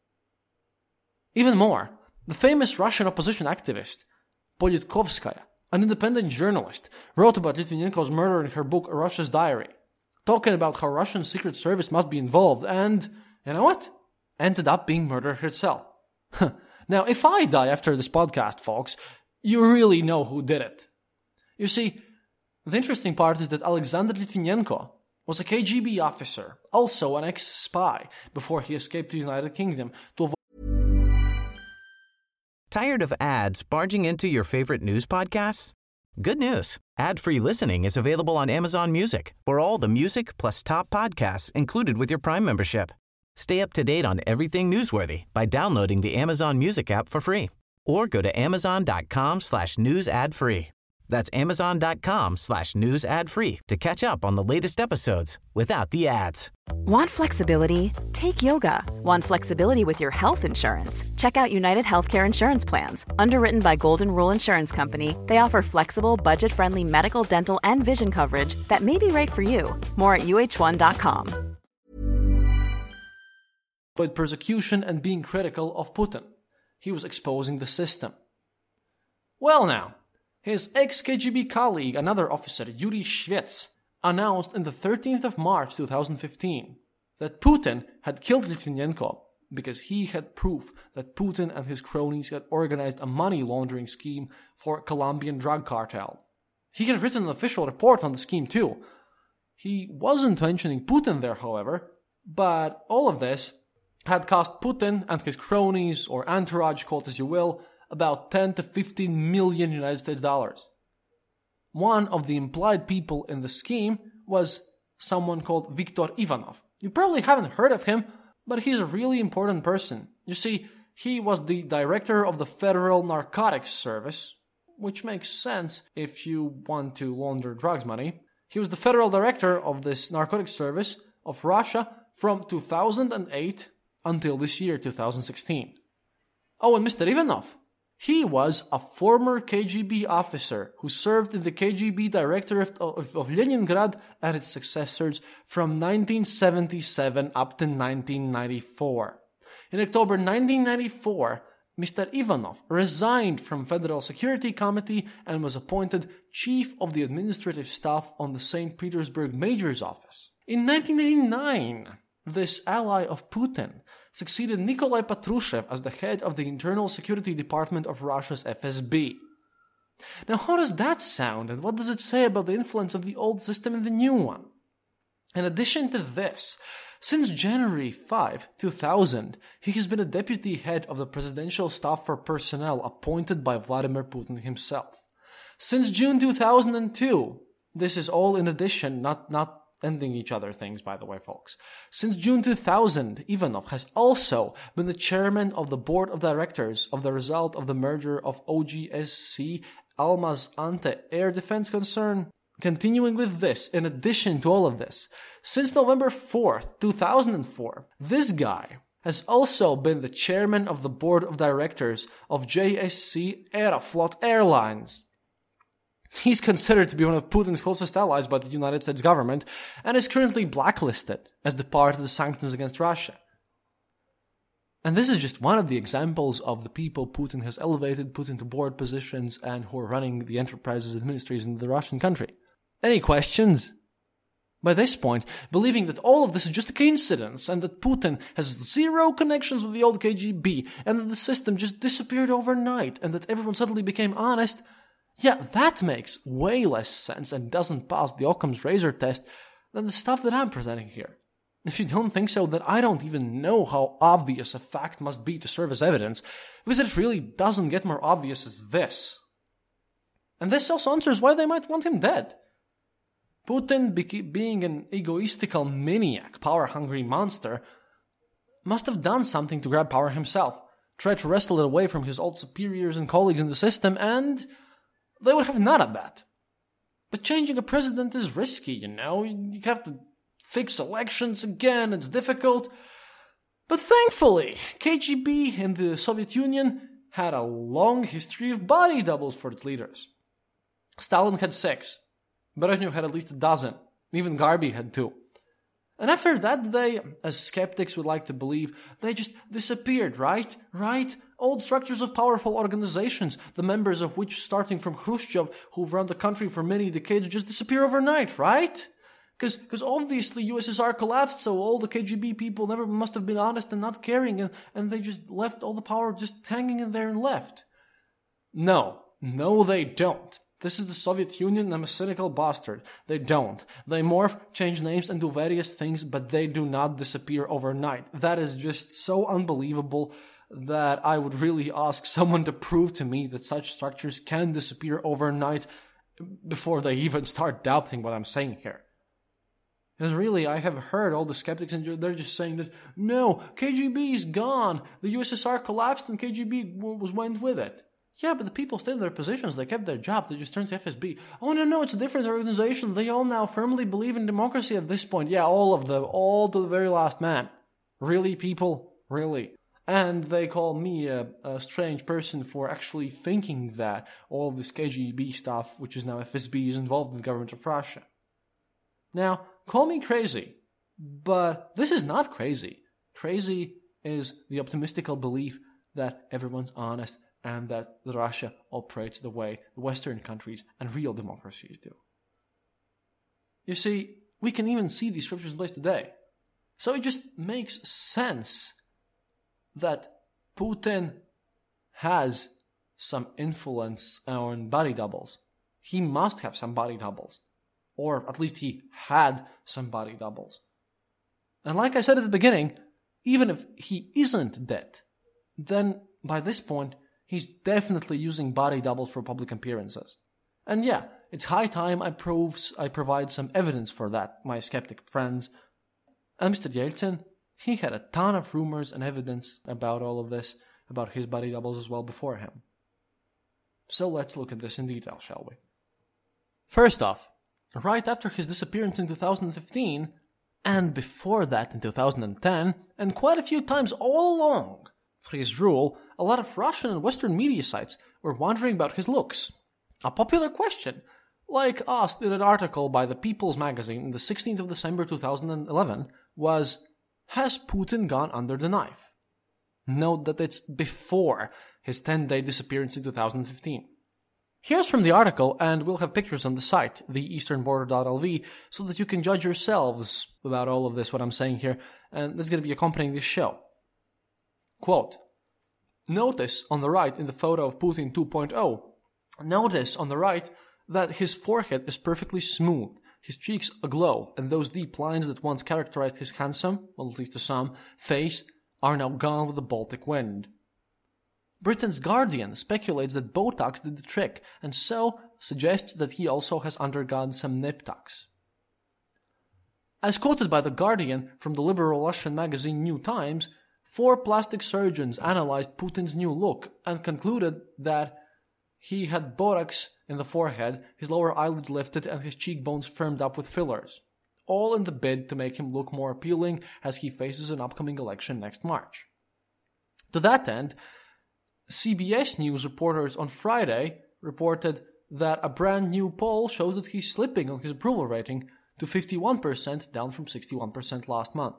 Even more, the famous Russian opposition activist, Politkovskaya, an independent journalist, wrote about Litvinenko's murder in her book Russia's Diary, talking about how Russian Secret Service must be involved, and, you know what? Ended up being murdered herself. Now, if I die after this podcast, folks, you really know who did it. You see, the interesting part is that Alexander Litvinenko was a K G B officer, also an ex-spy, before he escaped to the United Kingdom to avoid. Tired of ads barging into your favorite news podcasts? Good news. Ad-free listening is available on Amazon Music for all the music plus top podcasts included with your Prime membership. Stay up to date on everything newsworthy by downloading the Amazon Music app for free or go to amazon.com slash news ad free. That's amazon.com slash news ad free to catch up on the latest episodes without the ads. Want flexibility? Take yoga. Want flexibility with your health insurance? Check out United Healthcare Insurance Plans. Underwritten by Golden Rule Insurance Company, they offer flexible, budget-friendly medical, dental, and vision coverage that may be right for you. More at U H one dot com. With persecution and being critical of Putin. He was exposing the system. Well now, his ex-K G B colleague, another officer, Yuri Shvets, announced on the thirteenth of March two thousand fifteen that Putin had killed Litvinenko because he had proof that Putin and his cronies had organized a money laundering scheme for a Colombian drug cartel. He had written an official report on the scheme too. He wasn't mentioning Putin there, however, but all of this had cost Putin and his cronies, or entourage, call it as you will, about ten to fifteen million United States dollars. One of the implied people in the scheme was someone called Viktor Ivanov. You probably haven't heard of him, but he's a really important person. You see, he was the director of the Federal Narcotics Service, which makes sense if you want to launder drugs money. He was the federal director of this narcotics service of Russia from two thousand eight until this year, two thousand sixteen. Oh, and Mister Ivanov, he was a former K G B officer who served in the K G B Directorate of, of, of Leningrad and its successors from nineteen seventy-seven up to nineteen ninety-four. In October nineteen ninety-four, Mister Ivanov resigned from Federal Security Committee and was appointed chief of the administrative staff on the Saint Petersburg Major's office. In nineteen eighty-nine, this ally of Putin succeeded Nikolai Patrushev as the head of the Internal Security Department of Russia's F S B. Now, how does that sound, and what does it say about the influence of the old system in the new one? In addition to this, since January fifth, two thousand, he has been a deputy head of the Presidential Staff for Personnel appointed by Vladimir Putin himself. Since June two thousand two, this is all in addition, not, not ending each other things, by the way, folks. Since June two thousand, Ivanov has also been the chairman of the board of directors of the result of the merger of O G S C Almaz-Ante Air Defense Concern. Continuing with this, in addition to all of this, since November fourth, two thousand four, this guy has also been the chairman of the board of directors of J S C Aeroflot Airlines. He's considered to be one of Putin's closest allies by the United States government and is currently blacklisted as the part of the sanctions against Russia. And this is just one of the examples of the people Putin has elevated, put into board positions, and who are running the enterprises and ministries in the Russian country. Any questions? By this point, believing that all of this is just a coincidence and that Putin has zero connections with the old K G B and that the system just disappeared overnight and that everyone suddenly became honest, yeah, that makes way less sense and doesn't pass the Occam's razor test than the stuff that I'm presenting here. If you don't think so, then I don't even know how obvious a fact must be to serve as evidence, because it really doesn't get more obvious as this. And this also answers why they might want him dead. Putin, being an egoistical maniac, power-hungry monster, must have done something to grab power himself, tried to wrestle it away from his old superiors and colleagues in the system, and they would have none of that. But changing a president is risky, you know. You have to fix elections again, it's difficult. But thankfully, K G B in the Soviet Union had a long history of body doubles for its leaders. Stalin had six. Brezhnev had at least a dozen. Even Garby had two. And after that, they, as skeptics would like to believe, they just disappeared, right? Right? Old structures of powerful organizations, the members of which, starting from Khrushchev, who've run the country for many decades, just disappear overnight, right? Because because obviously U S S R collapsed, so all the K G B people never must have been honest and not caring, and, and they just left all the power just hanging in there and left. No. No, they don't. This is the Soviet Union, and I'm a cynical bastard. They don't. They morph, change names, and do various things, but they do not disappear overnight. That is just so unbelievable that I would really ask someone to prove to me that such structures can disappear overnight before they even start doubting what I'm saying here. Because really, I have heard all the skeptics, and they're just saying that, no, K G B is gone. The U S S R collapsed, and K G B was went with it. Yeah, but the people stayed in their positions. They kept their jobs. They just turned to F S B. Oh, no, no, it's a different organization. They all now firmly believe in democracy at this point. Yeah, all of them. All to the very last man. Really, people? Really? And they call me a, a strange person for actually thinking that all this K G B stuff, which is now F S B, is involved in the government of Russia. Now, call me crazy, but this is not crazy. Crazy is the optimistical belief that everyone's honest and that Russia operates the way the Western countries and real democracies do. You see, we can even see these scriptures in place today. So it just makes sense that Putin has some influence on body doubles. He must have some body doubles. Or at least he had some body doubles. And like I said at the beginning, even if he isn't dead, then by this point, he's definitely using body doubles for public appearances. And yeah, it's high time I proves I provide some evidence for that, my skeptic friends. And Mister Yeltsin, he had a ton of rumors and evidence about all of this, about his body doubles as well before him. So let's look at this in detail, shall we? First off, right after his disappearance in two thousand fifteen, and before that in two thousand ten, and quite a few times all along through his rule, a lot of Russian and Western media sites were wondering about his looks. A popular question, like asked in an article by the People's Magazine on the sixteenth of December two thousand eleven, was, has Putin gone under the knife? Note that it's before his ten-day disappearance in two thousand fifteen. Here's from the article, and we'll have pictures on the site, the eastern border dot L V, so that you can judge yourselves about all of this, what I'm saying here, and that's going to be accompanying this show. Quote, notice on the right in the photo of Putin two point oh, notice on the right that his forehead is perfectly smooth, his cheeks aglow, and those deep lines that once characterized his handsome, well at least to some, face are now gone with the Baltic wind. Britain's Guardian speculates that Botox did the trick, and so suggests that he also has undergone some nip tucks. As quoted by the Guardian from the liberal Russian magazine New Times, four plastic surgeons analyzed Putin's new look and concluded that he had Botox in the forehead, his lower eyelids lifted, and his cheekbones firmed up with fillers, all in the bid to make him look more appealing as he faces an upcoming election next March. To that end, C B S News reporters on Friday reported that a brand new poll shows that he's slipping on his approval rating to fifty-one percent, down from sixty-one percent last month.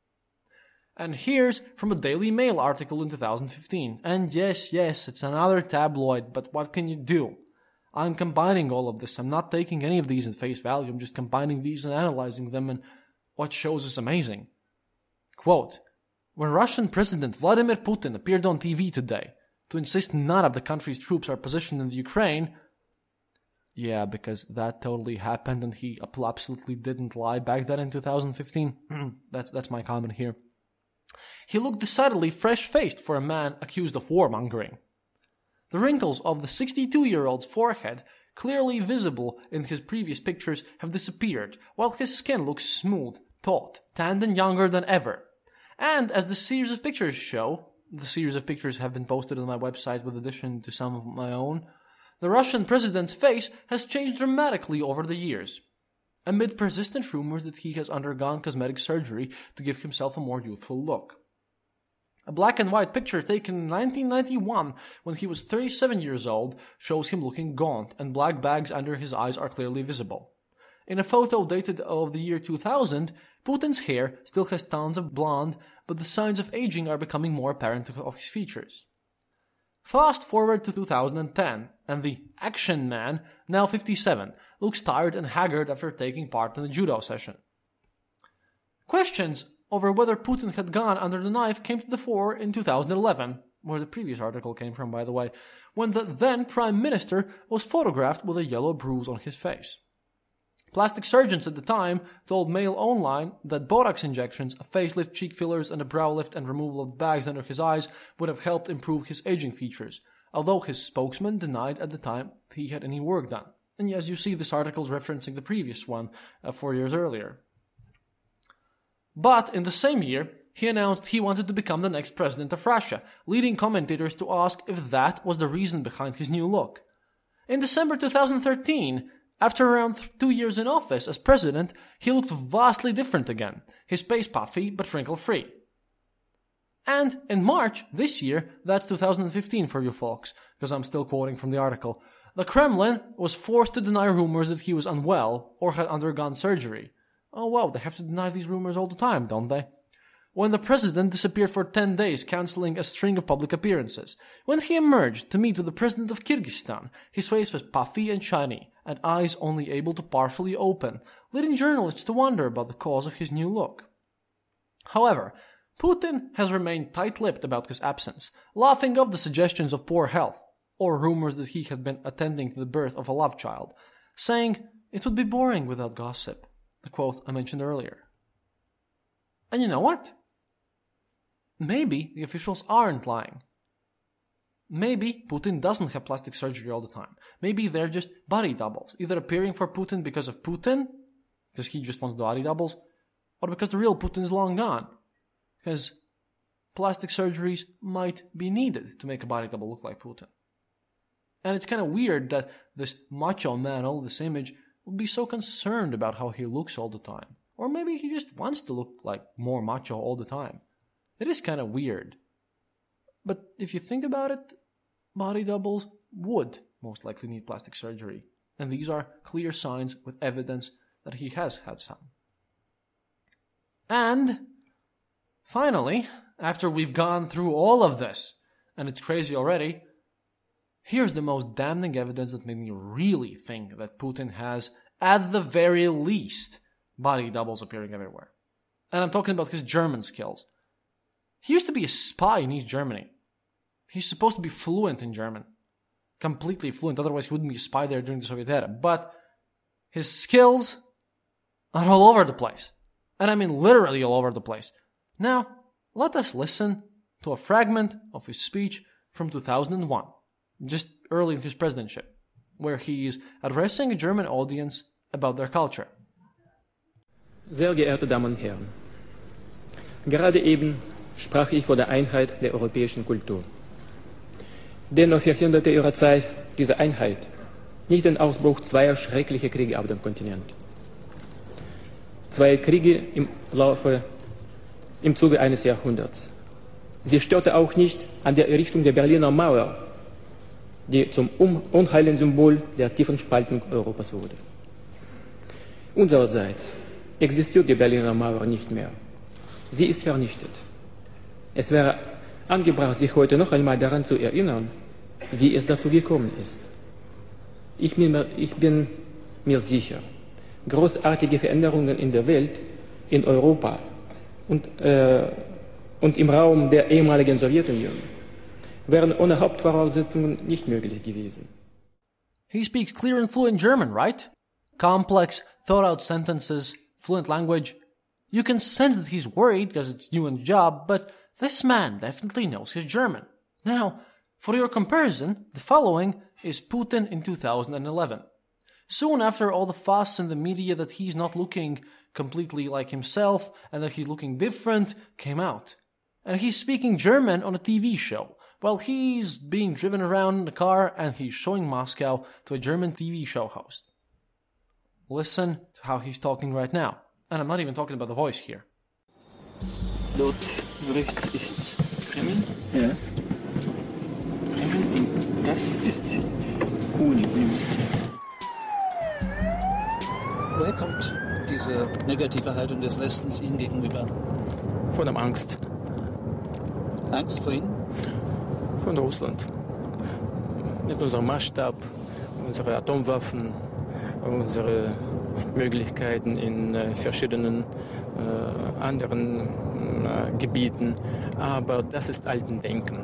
And here's from a Daily Mail article in two thousand fifteen. And yes, yes, it's another tabloid, but what can you do? I'm combining all of this. I'm not taking any of these at face value. I'm just combining these and analyzing them, and what shows is amazing. Quote, when Russian President Vladimir Putin appeared on T V today to insist none of the country's troops are positioned in the Ukraine, yeah, because that totally happened and he absolutely didn't lie back then in two thousand fifteen. that's, that's my comment here. He looked decidedly fresh-faced for a man accused of warmongering. The wrinkles of the sixty-two-year-old's forehead, clearly visible in his previous pictures, have disappeared, while his skin looks smooth, taut, tanned and younger than ever. And as the series of pictures show, the series of pictures have been posted on my website with addition to some of my own, the Russian president's face has changed dramatically over the years, amid persistent rumors that he has undergone cosmetic surgery to give himself a more youthful look. A black and white picture taken in nineteen ninety-one when he was thirty-seven years old shows him looking gaunt, and black bags under his eyes are clearly visible. In a photo dated of the year two thousand, Putin's hair still has tons of blonde, but the signs of aging are becoming more apparent of his features. Fast forward to two thousand ten, and the action man, now fifty-seven, looks tired and haggard after taking part in a judo session. Questions over whether Putin had gone under the knife came to the fore in two thousand eleven, where the previous article came from, by the way, when the then Prime Minister was photographed with a yellow bruise on his face. Plastic surgeons at the time told Mail Online that Botox injections, a facelift, cheek fillers, and a brow lift and removal of bags under his eyes would have helped improve his aging features, although his spokesman denied at the time he had any work done. And as you see, this article is referencing the previous one, uh, four years earlier. But in the same year, he announced he wanted to become the next president of Russia, leading commentators to ask if that was the reason behind his new look. In December two thousand thirteen, after around th- two years in office as president, he looked vastly different again, his face puffy but wrinkle-free. And in March this year, that's two thousand fifteen for you folks, because I'm still quoting from the article, the Kremlin was forced to deny rumors that he was unwell or had undergone surgery. Oh wow, they have to deny these rumors all the time, don't they? When the president disappeared for ten days, cancelling a string of public appearances. When he emerged to meet with the president of Kyrgyzstan, his face was puffy and shiny, and eyes only able to partially open, leading journalists to wonder about the cause of his new look. However, Putin has remained tight-lipped about his absence, laughing off the suggestions of poor health, or rumors that he had been attending to the birth of a love child, saying, "It would be boring without gossip," the quote I mentioned earlier. And you know what? maybe the officials aren't lying. Maybe Putin doesn't have plastic surgery all the time. Maybe they're just body doubles, either appearing for Putin because of Putin, because he just wants the body doubles, or because the real Putin is long gone. Because plastic surgeries might be needed to make a body double look like Putin. And it's kind of weird that this macho man, all this image, would be so concerned about how he looks all the time. Or maybe he just wants to look like more macho all the time. It is kind of weird. But if you think about it, body doubles would most likely need plastic surgery. And these are clear signs with evidence that he has had some. And finally, after we've gone through all of this, and it's crazy already, here's the most damning evidence that made me really think that Putin has, at the very least, body doubles appearing everywhere. And I'm talking about his German skills. He used to be a spy in East Germany. He's supposed to be fluent in German. Completely fluent, otherwise he wouldn't be a spy there during the Soviet era. But his skills are all over the place. And I mean literally all over the place. Now, let us listen to a fragment of his speech from two thousand one, just early in his presidency, where he is addressing a German audience about their culture. Sehr geehrte Damen und Herren, gerade eben sprach ich von der Einheit der europäischen Kultur. Dennoch verhinderte ihre Zeit diese Einheit nicht den Ausbruch zweier schrecklicher Kriege auf dem Kontinent. Zwei Kriege im Laufe, im Zuge eines Jahrhunderts. Sie störte auch nicht an der Errichtung der Berliner Mauer, die zum unheiligen Symbol der tiefen Spaltung Europas wurde. Unsererseits existiert die Berliner Mauer nicht mehr. Sie ist vernichtet. Es wäre angebracht, sich heute noch einmal daran zu erinnern, wie es dazu gekommen ist. Ich bin mir, ich bin mir sicher, großartige Veränderungen in der Welt, in Europa und, äh, und im Raum der ehemaligen Sowjetunion wären ohne Hauptvoraussetzungen nicht möglich gewesen. He speaks clear and fluent German, right? Complex, thought-out sentences, fluent language. You can sense that he's worried because it's new in the job, but this man definitely knows his German. Now, for your comparison, the following is Putin in two thousand eleven. Soon after all the fuss in the media that he's not looking completely like himself and that he's looking different came out. And he's speaking German on a T V show. Well, he's being driven around in a car and he's showing Moscow to a German T V show host. Listen to how he's talking right now. And I'm not even talking about the voice here. Dort rechts ist Kreml. Ja. Kreml und das ist Honig. Woher kommt diese negative Haltung des Westens Ihnen gegenüber? Von der Angst. Angst vor Ihnen? Von Russland. Mit unserem Maßstab, unsere Atomwaffen, unsere Möglichkeiten in äh, verschiedenen äh, anderen äh, Gebieten. Aber das ist alten Denken.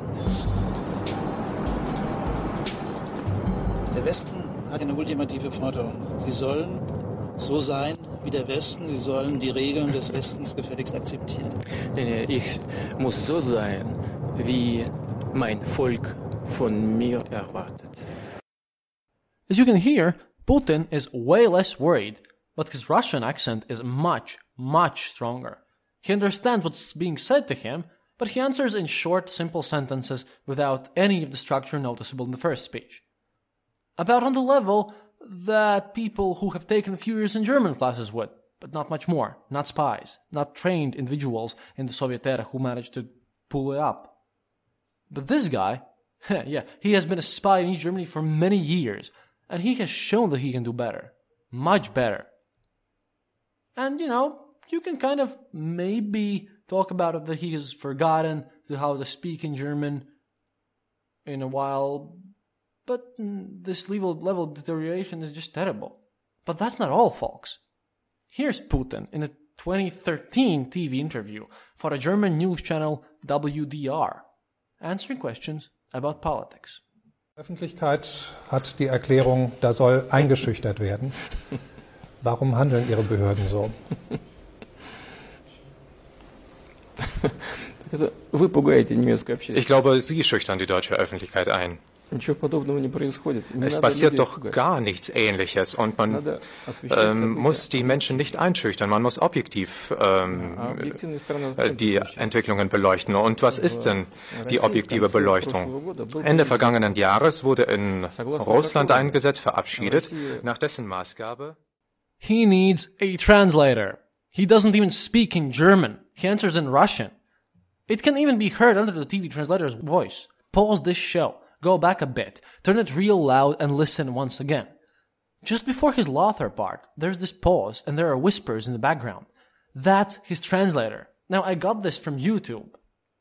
Der Westen hat eine ultimative Forderung. Sie sollen so sein wie der Westen. Sie sollen die Regeln des Westens gefälligst akzeptieren. Ich muss so sein, wie mein Volk von mir erwartet. As you can hear, Putin is way less worried, but his Russian accent is much, much stronger. He understands what's being said to him, but he answers in short, simple sentences without any of the structure noticeable in the first speech. About on the level that people who have taken a few years in German classes would, but not much more, not spies, not trained individuals in the Soviet era who managed to pull it up. But this guy, yeah, he has been a spy in East Germany for many years, and he has shown that he can do better. Much better. And, you know, you can kind of maybe talk about it that he has forgotten to how to speak in German in a while, but this level, level of deterioration is just terrible. But that's not all, folks. Here's Putin in a twenty thirteen T V interview for a German news channel W D R, answering questions about politics. Die Öffentlichkeit hat die Erklärung, da soll eingeschüchtert werden. Warum handeln Ihre Behörden so? Ich glaube, Sie schüchtern die deutsche Öffentlichkeit ein. Es passiert doch gar nichts Ähnliches und man ähm, muss die Menschen nicht einschüchtern. Man muss objektiv ähm, die Entwicklungen beleuchten. Und was ist denn die objektive Beleuchtung? Ende vergangenen Jahres wurde in Russland ein Gesetz verabschiedet, nach dessen Maßgabe He needs a translator. He doesn't even speak in German. He answers in Russian. It can even be heard under the T V translator's voice. Pause this show. Go back a bit, turn it real loud, and listen once again. Just before his Lothar part, there's this pause, and there are whispers in the background. That's his translator. Now, I got this from YouTube.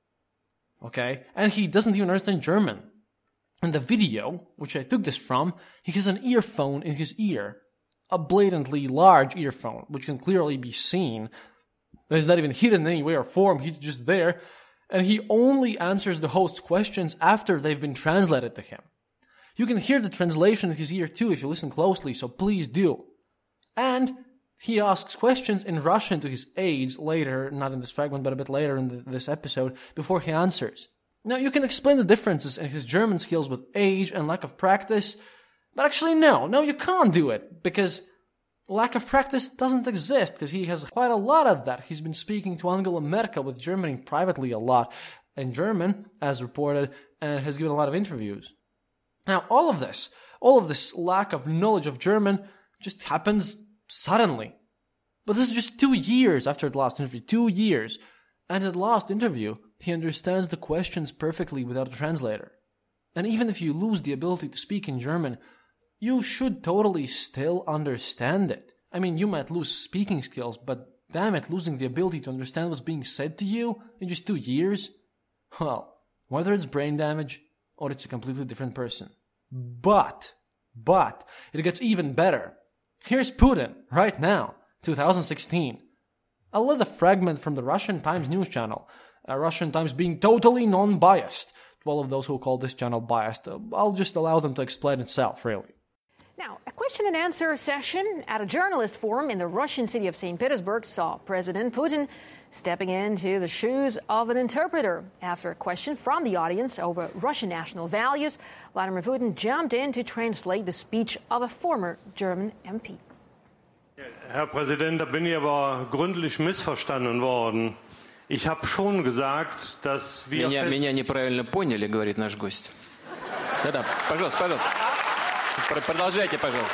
Okay? And he doesn't even understand German. In the video, which I took this from, he has an earphone in his ear. A blatantly large earphone, which can clearly be seen. It's not even hidden in any way or form, he's just there. And he only answers the host's questions after they've been translated to him. You can hear the translation in his ear too if you listen closely, so please do. And he asks questions in Russian to his aides later, not in this fragment, but a bit later in the, this episode, before he answers. Now, you can explain the differences in his German skills with age and lack of practice, but actually no, no, you can't do it, because lack of practice doesn't exist, because he has quite a lot of that. He's been speaking to Angela Merkel with Germany privately a lot in German, as reported, and has given a lot of interviews. Now, all of this, all of this lack of knowledge of German just happens suddenly. But this is just two years after the last interview, two years. And at the last interview, he understands the questions perfectly without a translator. And even if you lose the ability to speak in German, you should totally still understand it. I mean, you might lose speaking skills, but damn it, losing the ability to understand what's being said to you in just two years? Well, whether it's brain damage or it's a completely different person. But, but, it gets even better. Here's Putin, right now, two thousand sixteen. I'll let a fragment from the Russian Times news channel, uh, Russian Times being totally non-biased. To all of those who call this channel biased, uh, I'll just allow them to explain itself, really. Now, a question and answer session at a journalist forum in the Russian city of Saint Petersburg saw President Putin stepping into the shoes of an interpreter. After a question from the audience over Russian national values, Vladimir Putin jumped in to translate the speech of a former German M P. Herr Präsident, da bin ich aber gründlich missverstanden worden. Ich habe schon gesagt, dass wir... Меня, меня неправильно поняли, говорит наш гость. Да-да, пожалуйста, пожалуйста. Продолжайте, пожалуйста.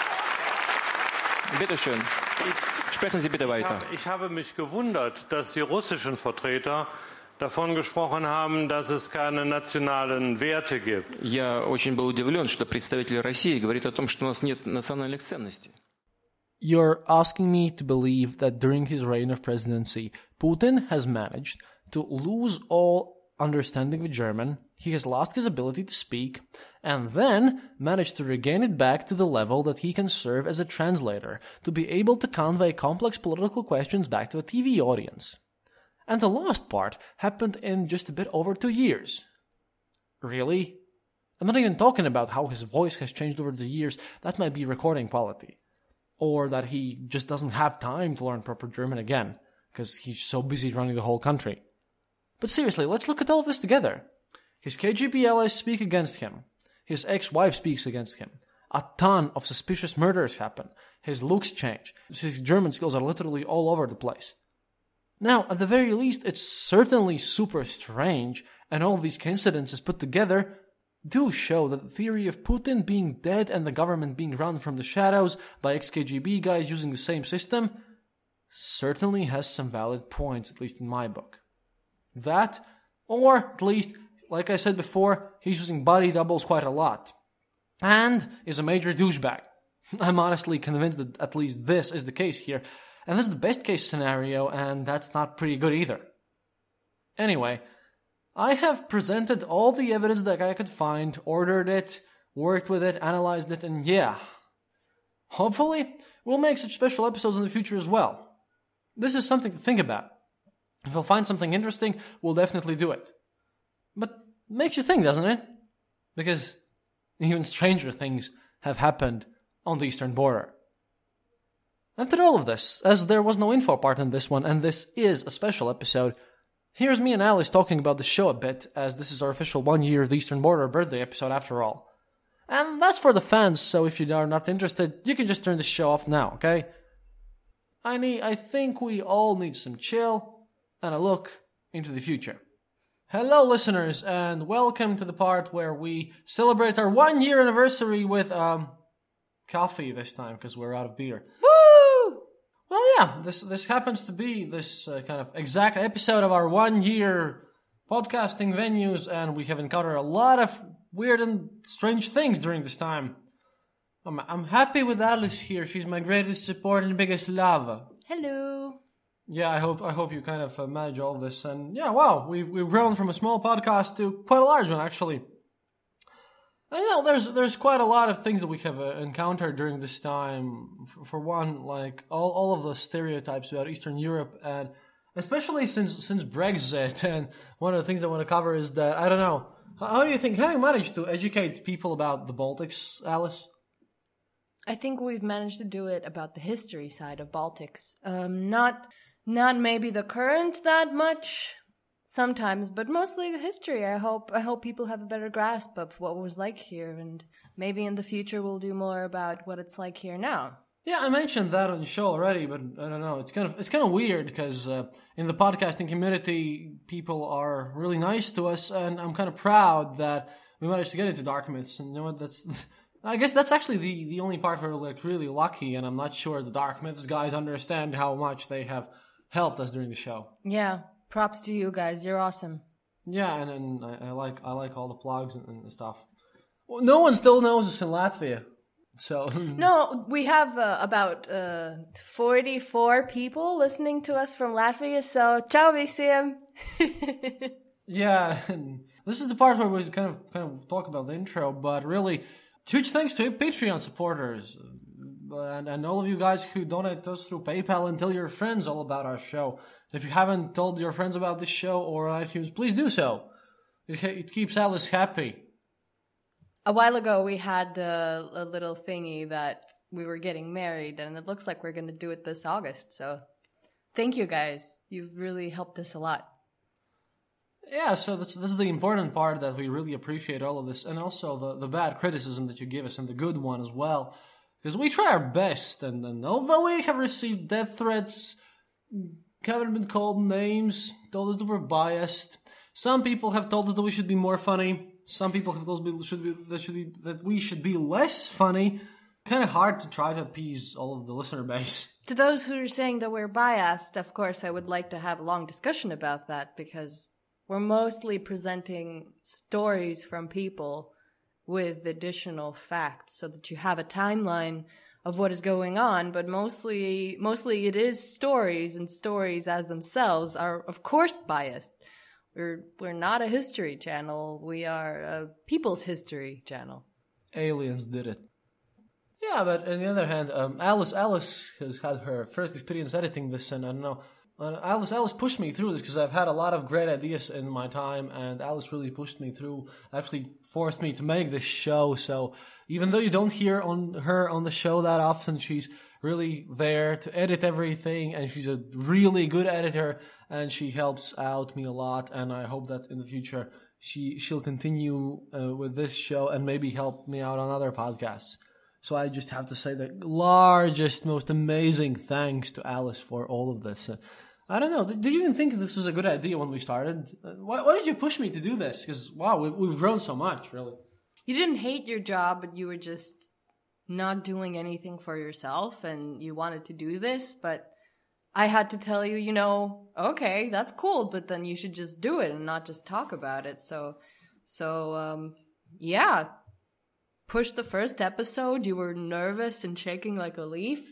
Bitte schön. Sprechen Sie bitte weiter. Ich habe mich gewundert, dass die russischen Vertreter davon gesprochen haben, dass es keine nationalen Werte gibt. Я очень был удивлен, что представитель России говорит о том, что у нас нет национальных ценностей. You're asking me to believe that during his reign of presidency, Putin has managed to lose all understanding of German, he has lost his ability to speak, and then managed to regain it back to the level that he can serve as a translator, to be able to convey complex political questions back to a T V audience. And the last part happened in just a bit over two years. Really? I'm not even talking about how his voice has changed over the years. That might be recording quality. Or that he just doesn't have time to learn proper German again, because he's so busy running the whole country. But seriously, let's look at all of this together. His K G B allies speak against him. His ex-wife speaks against him. A ton of suspicious murders happen. His looks change. His German skills are literally all over the place. Now, at the very least, it's certainly super strange, and all of these coincidences put together do show that the theory of Putin being dead and the government being run from the shadows by ex-K G B guys using the same system certainly has some valid points, at least in my book. That, or at least, like I said before, he's using body doubles quite a lot. And is a major douchebag. I'm honestly convinced that at least this is the case here. And this is the best case scenario, and that's not pretty good either. Anyway, I have presented all the evidence that I could find, ordered it, worked with it, analyzed it, and yeah. Hopefully, we'll make such special episodes in the future as well. This is something to think about. If we'll find something interesting, we'll definitely do it. But it makes you think, doesn't it? Because even stranger things have happened on the eastern border. After all of this, as there was no info part in this one, and this is a special episode, Here's me and Alice talking about the show a bit, as this is our official one year of the Eastern Border birthday episode after all. And that's for the fans, so if you are not interested, you can just turn the show off now, okay? I need, I think we all need some chill and a look into the future. Hello listeners, and welcome to the part where we celebrate our one year anniversary with, um, coffee this time, because we're out of beer. Woo! Well, yeah, this this happens to be this uh, kind of exact episode of our one-year podcasting venues, and we have encountered a lot of weird and strange things during this time. I'm, I'm happy with Alice here. She's my greatest support and biggest love. Hello. Yeah, I hope I hope you kind of uh, manage all this. And yeah, wow, we've we've grown from a small podcast to quite a large one, actually. And, you know, there's there's quite a lot of things that we have uh, encountered during this time. For, for one, like all, all of the stereotypes about Eastern Europe, and especially since since Brexit. And one of the things I want to cover is that, I don't know, how, how do you think, have you managed to educate people about the Baltics, Alice? I think we've managed to do it about the history side of Baltics. Um, not not maybe the current that much. Sometimes, but mostly the history. I hope I hope people have a better grasp of what it was like here, and maybe in the future we'll do more about what it's like here now. Yeah, I mentioned that on the show already, but I don't know. It's kind of it's kind of weird because uh, in the podcasting community, people are really nice to us, and I'm kind of proud that we managed to get into Dark Myths. And you know what? That's I guess that's actually the the only part where we're like really lucky, and I'm not sure the Dark Myths guys understand how much they have helped us during the show. Yeah. Props to you guys. You're awesome. Yeah, and, and I, I like I like all the plugs and, and stuff. Well, no one still knows us in Latvia, so no, we have uh, about uh, forty-four people listening to us from Latvia. So ciao visiem. Yeah, and this is the part where we kind of kind of talk about the intro, but really, huge thanks to Patreon supporters and and all of you guys who donate us through PayPal and tell your friends all about our show. If you haven't told your friends about this show or iTunes, please do so. It, it keeps Alice happy. A while ago, we had uh, a little thingy that we were getting married, and it looks like we're going to do it this August. So thank you, guys. You've really helped us a lot. Yeah, so that's that's the important part, that we really appreciate all of this, and also the, the bad criticism that you give us, and the good one as well. Because we try our best, and, and although we have received death threats, haven't been called names, told us that we're biased. Some people have told us that we should be more funny. Some people have told us that should be, that, should be, that we should be less funny. Kind of hard to try to appease all of the listener base. To those who are saying that we're biased, of course, I would like to have a long discussion about that, because we're mostly presenting stories from people with additional facts so that you have a timeline of what is going on, but mostly mostly it is stories, and stories as themselves are of course biased. We're we're not a history channel, we are a people's history channel. Aliens did it. Yeah, but on the other hand, um, Alice Alice has had her first experience editing this, and I don't know, uh, Alice Alice pushed me through this because I've had a lot of great ideas in my time, and Alice really pushed me through, actually forced me to make this show. So even though you don't hear on her on the show that often, she's really there to edit everything, and she's a really good editor, and she helps out me a lot, and I hope that in the future she, she'll continue uh, with this show and maybe help me out on other podcasts. So I just have to say the largest, most amazing thanks to Alice for all of this. Uh, I don't know, did, did you even think this was a good idea when we started? Uh, why, why did you push me to do this? Because, wow, we've, we've grown so much, really. You didn't hate your job, but you were just not doing anything for yourself, and you wanted to do this, but I had to tell you, you know, okay, that's cool, but then you should just do it and not just talk about it. So, so, um, yeah, push the first episode. You were nervous and shaking like a leaf,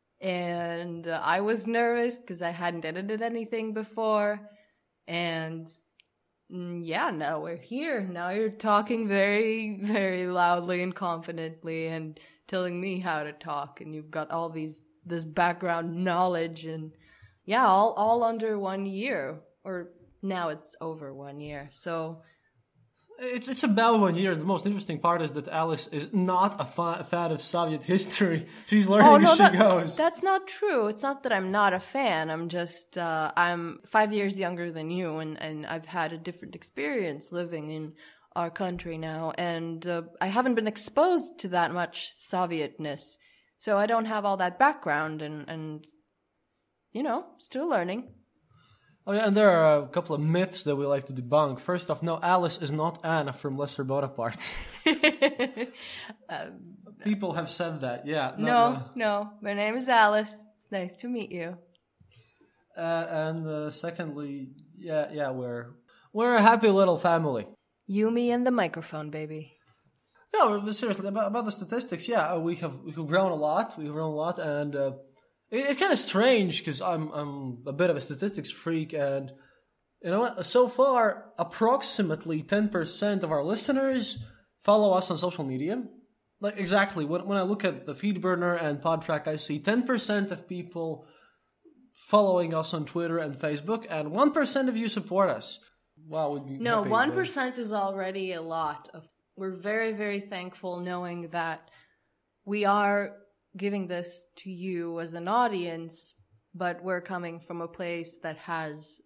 and uh, I was nervous because I hadn't edited anything before, and yeah, now we're here. Now you're talking very, very loudly and confidently and telling me how to talk, and you've got all these this background knowledge, and yeah, all all under one year, or now it's over one year. So It's it's about one year. The most interesting part is that Alice is not a, fa- a fan of Soviet history. She's learning oh, no, as she that, goes. That's not true. It's not that I'm not a fan. I'm just, uh, I'm five years younger than you, and, and I've had a different experience living in our country now, and uh, I haven't been exposed to that much Sovietness, so I don't have all that background, and, and you know, still learning. Oh yeah, and there are a couple of myths that we like to debunk. First off, no, Alice is not Anna from Lesser Bonaparte. um, People have said that, yeah. No, no, no, my name is Alice. It's nice to meet you. Uh, and uh, secondly, yeah, yeah, we're we're a happy little family. You, me, and the microphone, baby. No, but seriously, about, about the statistics, yeah, we have we've grown a lot. We've grown a lot, and uh, it, it's kind of strange because I'm I'm a bit of a statistics freak, and you know what? So far, approximately ten percent of our listeners follow us on social media. Like exactly when when I look at the Feedburner and Podtrack, I see ten percent of people following us on Twitter and Facebook, and one percent of you support us. Wow, we'd be no, happy, one percent is already a lot. Of, we're very, very thankful knowing that we are giving this to you as an audience, but we're coming from a place that has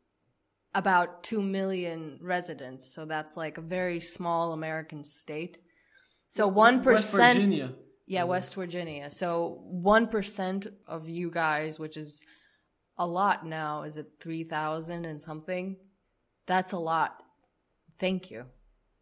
about two million residents, so that's like a very small American state. So one percent... West Virginia. Yeah, West Virginia. So one percent of you guys, which is a lot now, is it three thousand and something? That's a lot. Thank you.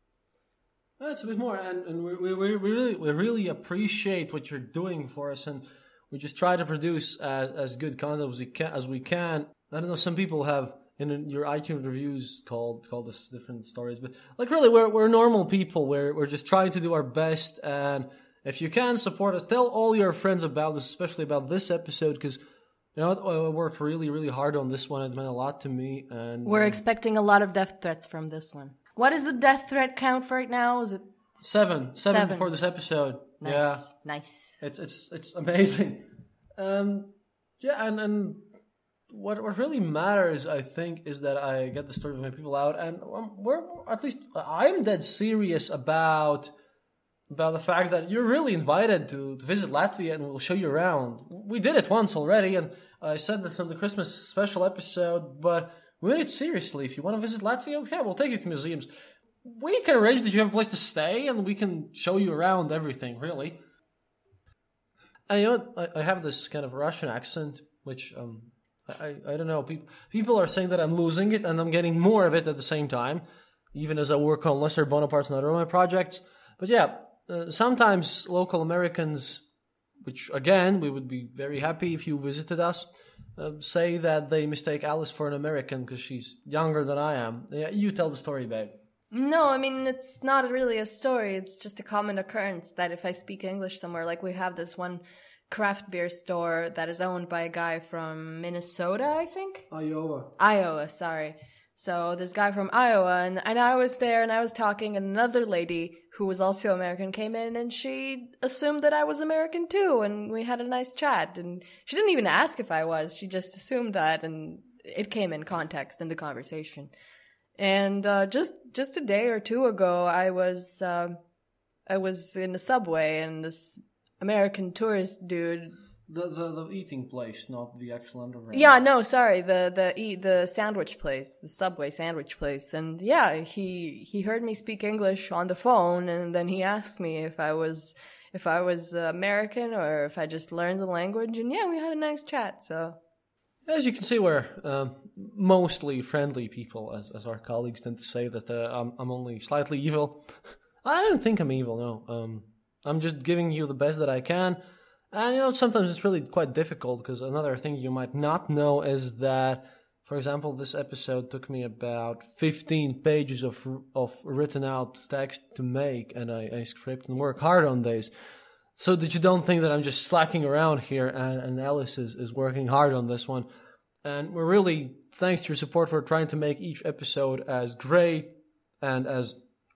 That's a bit more, and, and we, we, we really we really appreciate what you're doing for us, and we just try to produce as, as good content as we can. As we can. I don't know. Some people have in your iTunes reviews called called us different stories, but like really, we're we're normal people. We're we're just trying to do our best, and if you can support us, tell all your friends about this, especially about this episode, because. You know, I worked really, really hard on this one. It meant a lot to me. And we're uh, expecting a lot of death threats from this one. What is the death threat count right now? Is it seven? Seven, seven. Before this episode. Nice, yeah, nice. It's it's it's amazing. Um, yeah, and and what what really matters, I think, is that I get the story of my people out, and um, we're at least I'm dead serious about. About the fact that you're really invited to, to visit Latvia and we'll show you around. We did it once already, and I said this on the Christmas special episode, but we mean it seriously. If you want to visit Latvia, yeah, we'll take you to museums. We can arrange that you have a place to stay, and we can show you around everything, really. And you know what? I, I have this kind of Russian accent, which, um, I, I don't know, people, people are saying that I'm losing it, and I'm getting more of it at the same time, even as I work on Lesser Bonaparte's and other of my projects. But yeah, Uh, sometimes local Americans, which again, we would be very happy if you visited us, uh, say that they mistake Alice for an American because she's younger than I am. Yeah, you tell the story, babe. No, I mean, it's not really a story. It's just a common occurrence that if I speak English somewhere, like we have this one craft beer store that is owned by a guy from Minnesota, I think? Iowa. Iowa, sorry. So this guy from Iowa, and, and I was there and I was talking, and another lady who was also American came in, and she assumed that I was American too, and we had a nice chat, and she didn't even ask if I was, she just assumed that, and it came in context in the conversation. And uh, just just a day or two ago, I was uh, I was in the subway, and this American tourist dude... The, the the eating place, not the actual underground. Yeah, no, sorry, the the the sandwich place, the Subway sandwich place, and yeah, he he heard me speak English on the phone, and then he asked me if I was if I was American or if I just learned the language, and yeah, we had a nice chat. So, as you can see, we're um, mostly friendly people, as as our colleagues tend to say that uh, I'm I'm only slightly evil. I don't think I'm evil. No, um, I'm just giving you the best that I can. And, you know, sometimes it's really quite difficult because another thing you might not know is that, for example, this episode took me about fifteen pages of of written out text to make, and I, I script and work hard on these. So that you don't think that I'm just slacking around here, and, and Alice is, is working hard on this one. And we're really, thanks to your support, we're trying to make each episode as great and as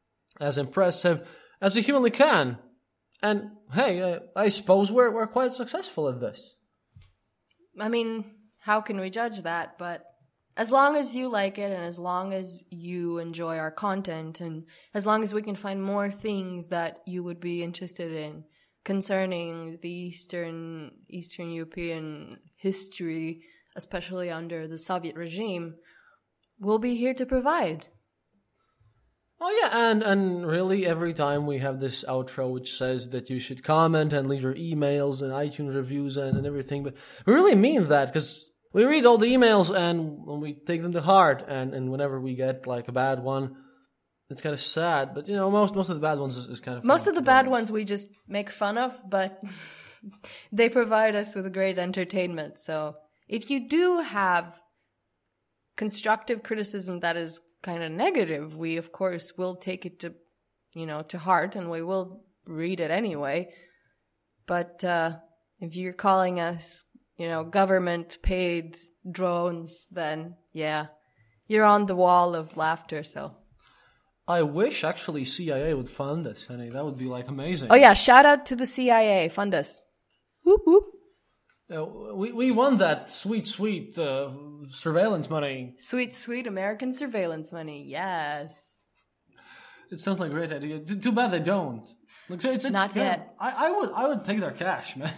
as impressive as we humanly can. And hey, uh, I suppose we're we're quite successful at this. I mean, how can we judge that? But As long as you like it and as long as you enjoy our content and as long as we can find more things that you would be interested in concerning the Eastern Eastern European history, especially under the Soviet regime, we'll be here to provide. Oh yeah, and, and really every time we have this outro which says that you should comment and leave your emails and iTunes reviews and, and everything, but we really mean that because we read all the emails and we take them to heart, and, and whenever we get like a bad one, it's kind of sad. But you know, most most of the bad ones is, is kind of most of the bad ones we just make fun of, but they provide us with great entertainment. So if you do have constructive criticism that is kind of negative, we of course will take it to, you know, to heart, and we will read it anyway. But uh, if you're calling us, you know, government paid drones, then yeah, you're on the wall of laughter. So I wish actually C I A would fund us, honey. That would be like amazing. Oh yeah, shout out to the C I A, fund us. Whoop whoop. Uh, we we won that sweet sweet uh, surveillance money. Sweet sweet American surveillance money. Yes. It sounds like a great idea. Too, too bad they don't. Like, so it's, it's Not yet. I, I would I would take their cash, man.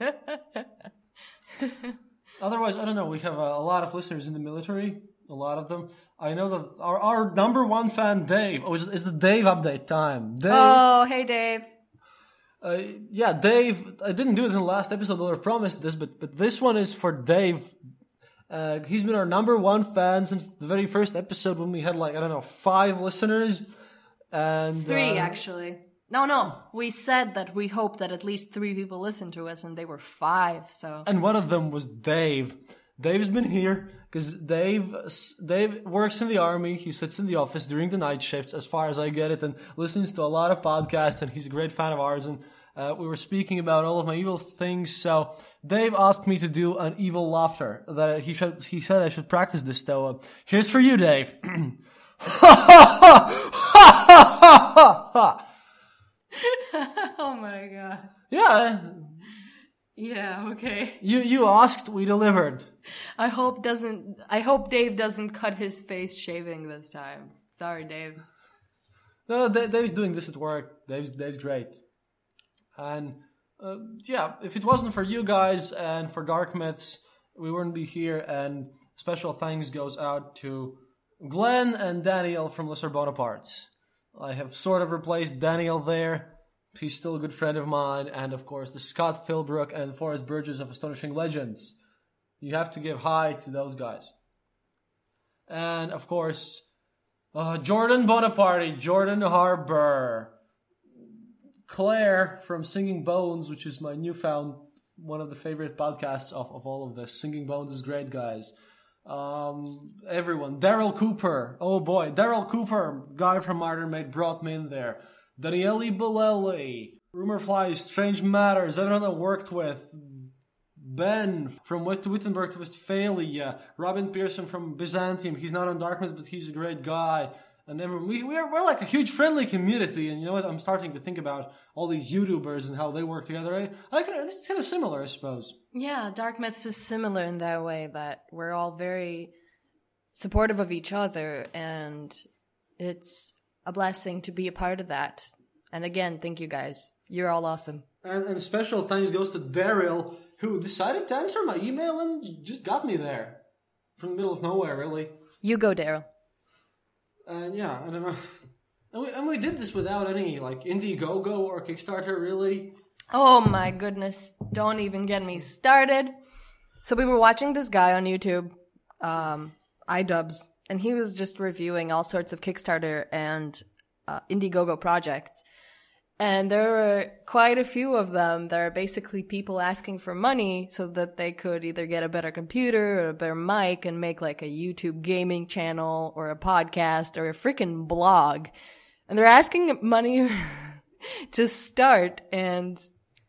Otherwise, I don't know. We have a, a lot of listeners in the military. A lot of them. I know that our, our number one fan, Dave. Oh, it's, it's the Dave update time. Dave. Oh, hey, Dave. Uh, yeah, Dave. I didn't do it in the last episode. I promised this, but but this one is for Dave. Uh, he's been our number one fan since the very first episode when we had like I don't know five listeners, and three uh, actually. No, no. We said that we hope that at least three people listen to us, and they were five. So. And one of them was Dave. Dave's been here because Dave Dave works in the army. He sits in the office during the night shifts, as far as I get it, and listens to a lot of podcasts. And he's a great fan of ours. And uh, we were speaking about all of my evil things. So Dave asked me to do an evil laughter. That he should. He said I should practice this. Though, uh, here's for you, Dave. Oh my god. Yeah. Yeah, okay. You you asked, we delivered. I hope doesn't I hope Dave doesn't cut his face shaving this time. Sorry, Dave. No, no, Dave's doing this at work. Dave's Dave's great. And uh, yeah, if it wasn't for you guys and for Dark Myths, we wouldn't be here. And special thanks goes out to Glenn and Daniel from Lesser Bonapartes. I have sort of replaced Daniel there. He's still a good friend of mine. And, of course, the Scott Philbrook and Forrest Burgess of Astonishing Legends. You have to give hi to those guys. And, of course, uh, Jordan Bonaparte, Jordan Harbour, Claire from Singing Bones, which is my newfound one of the favorite podcasts of, of all of this. Singing Bones is great, guys. Um, everyone. Daryl Cooper. Oh, boy. Daryl Cooper, guy from Martyr Mate, brought me in there. Daniele Bolelli, Rumor Flies, Strange Matters, everyone I worked with, Ben from West Wittenberg to Westphalia, Robin Pearson from Byzantium, he's not on Dark Myths, but he's a great guy, and everyone, we, we're, we're like a huge friendly community, and you know what, I'm starting to think about all these YouTubers and how they work together. I, I can, it's kind of similar, I suppose. Yeah, Dark Myths is similar in that way, that we're all very supportive of each other, and it's a blessing to be a part of that. And again, thank you guys. You're all awesome. And, and special thanks goes to Daryl, who decided to answer my email and just got me there. From the middle of nowhere, really. You go, Daryl. And yeah, I don't know. And we, and we did this without any, like, Indiegogo or Kickstarter, really. Oh my goodness. Don't even get me started. So we were watching this guy on YouTube, um, iDubbbz. And he was just reviewing all sorts of Kickstarter and uh, Indiegogo projects. And there were quite a few of them that are basically people asking for money so that they could either get a better computer or a better mic and make like a YouTube gaming channel or a podcast or a freaking blog. And they're asking money to start. And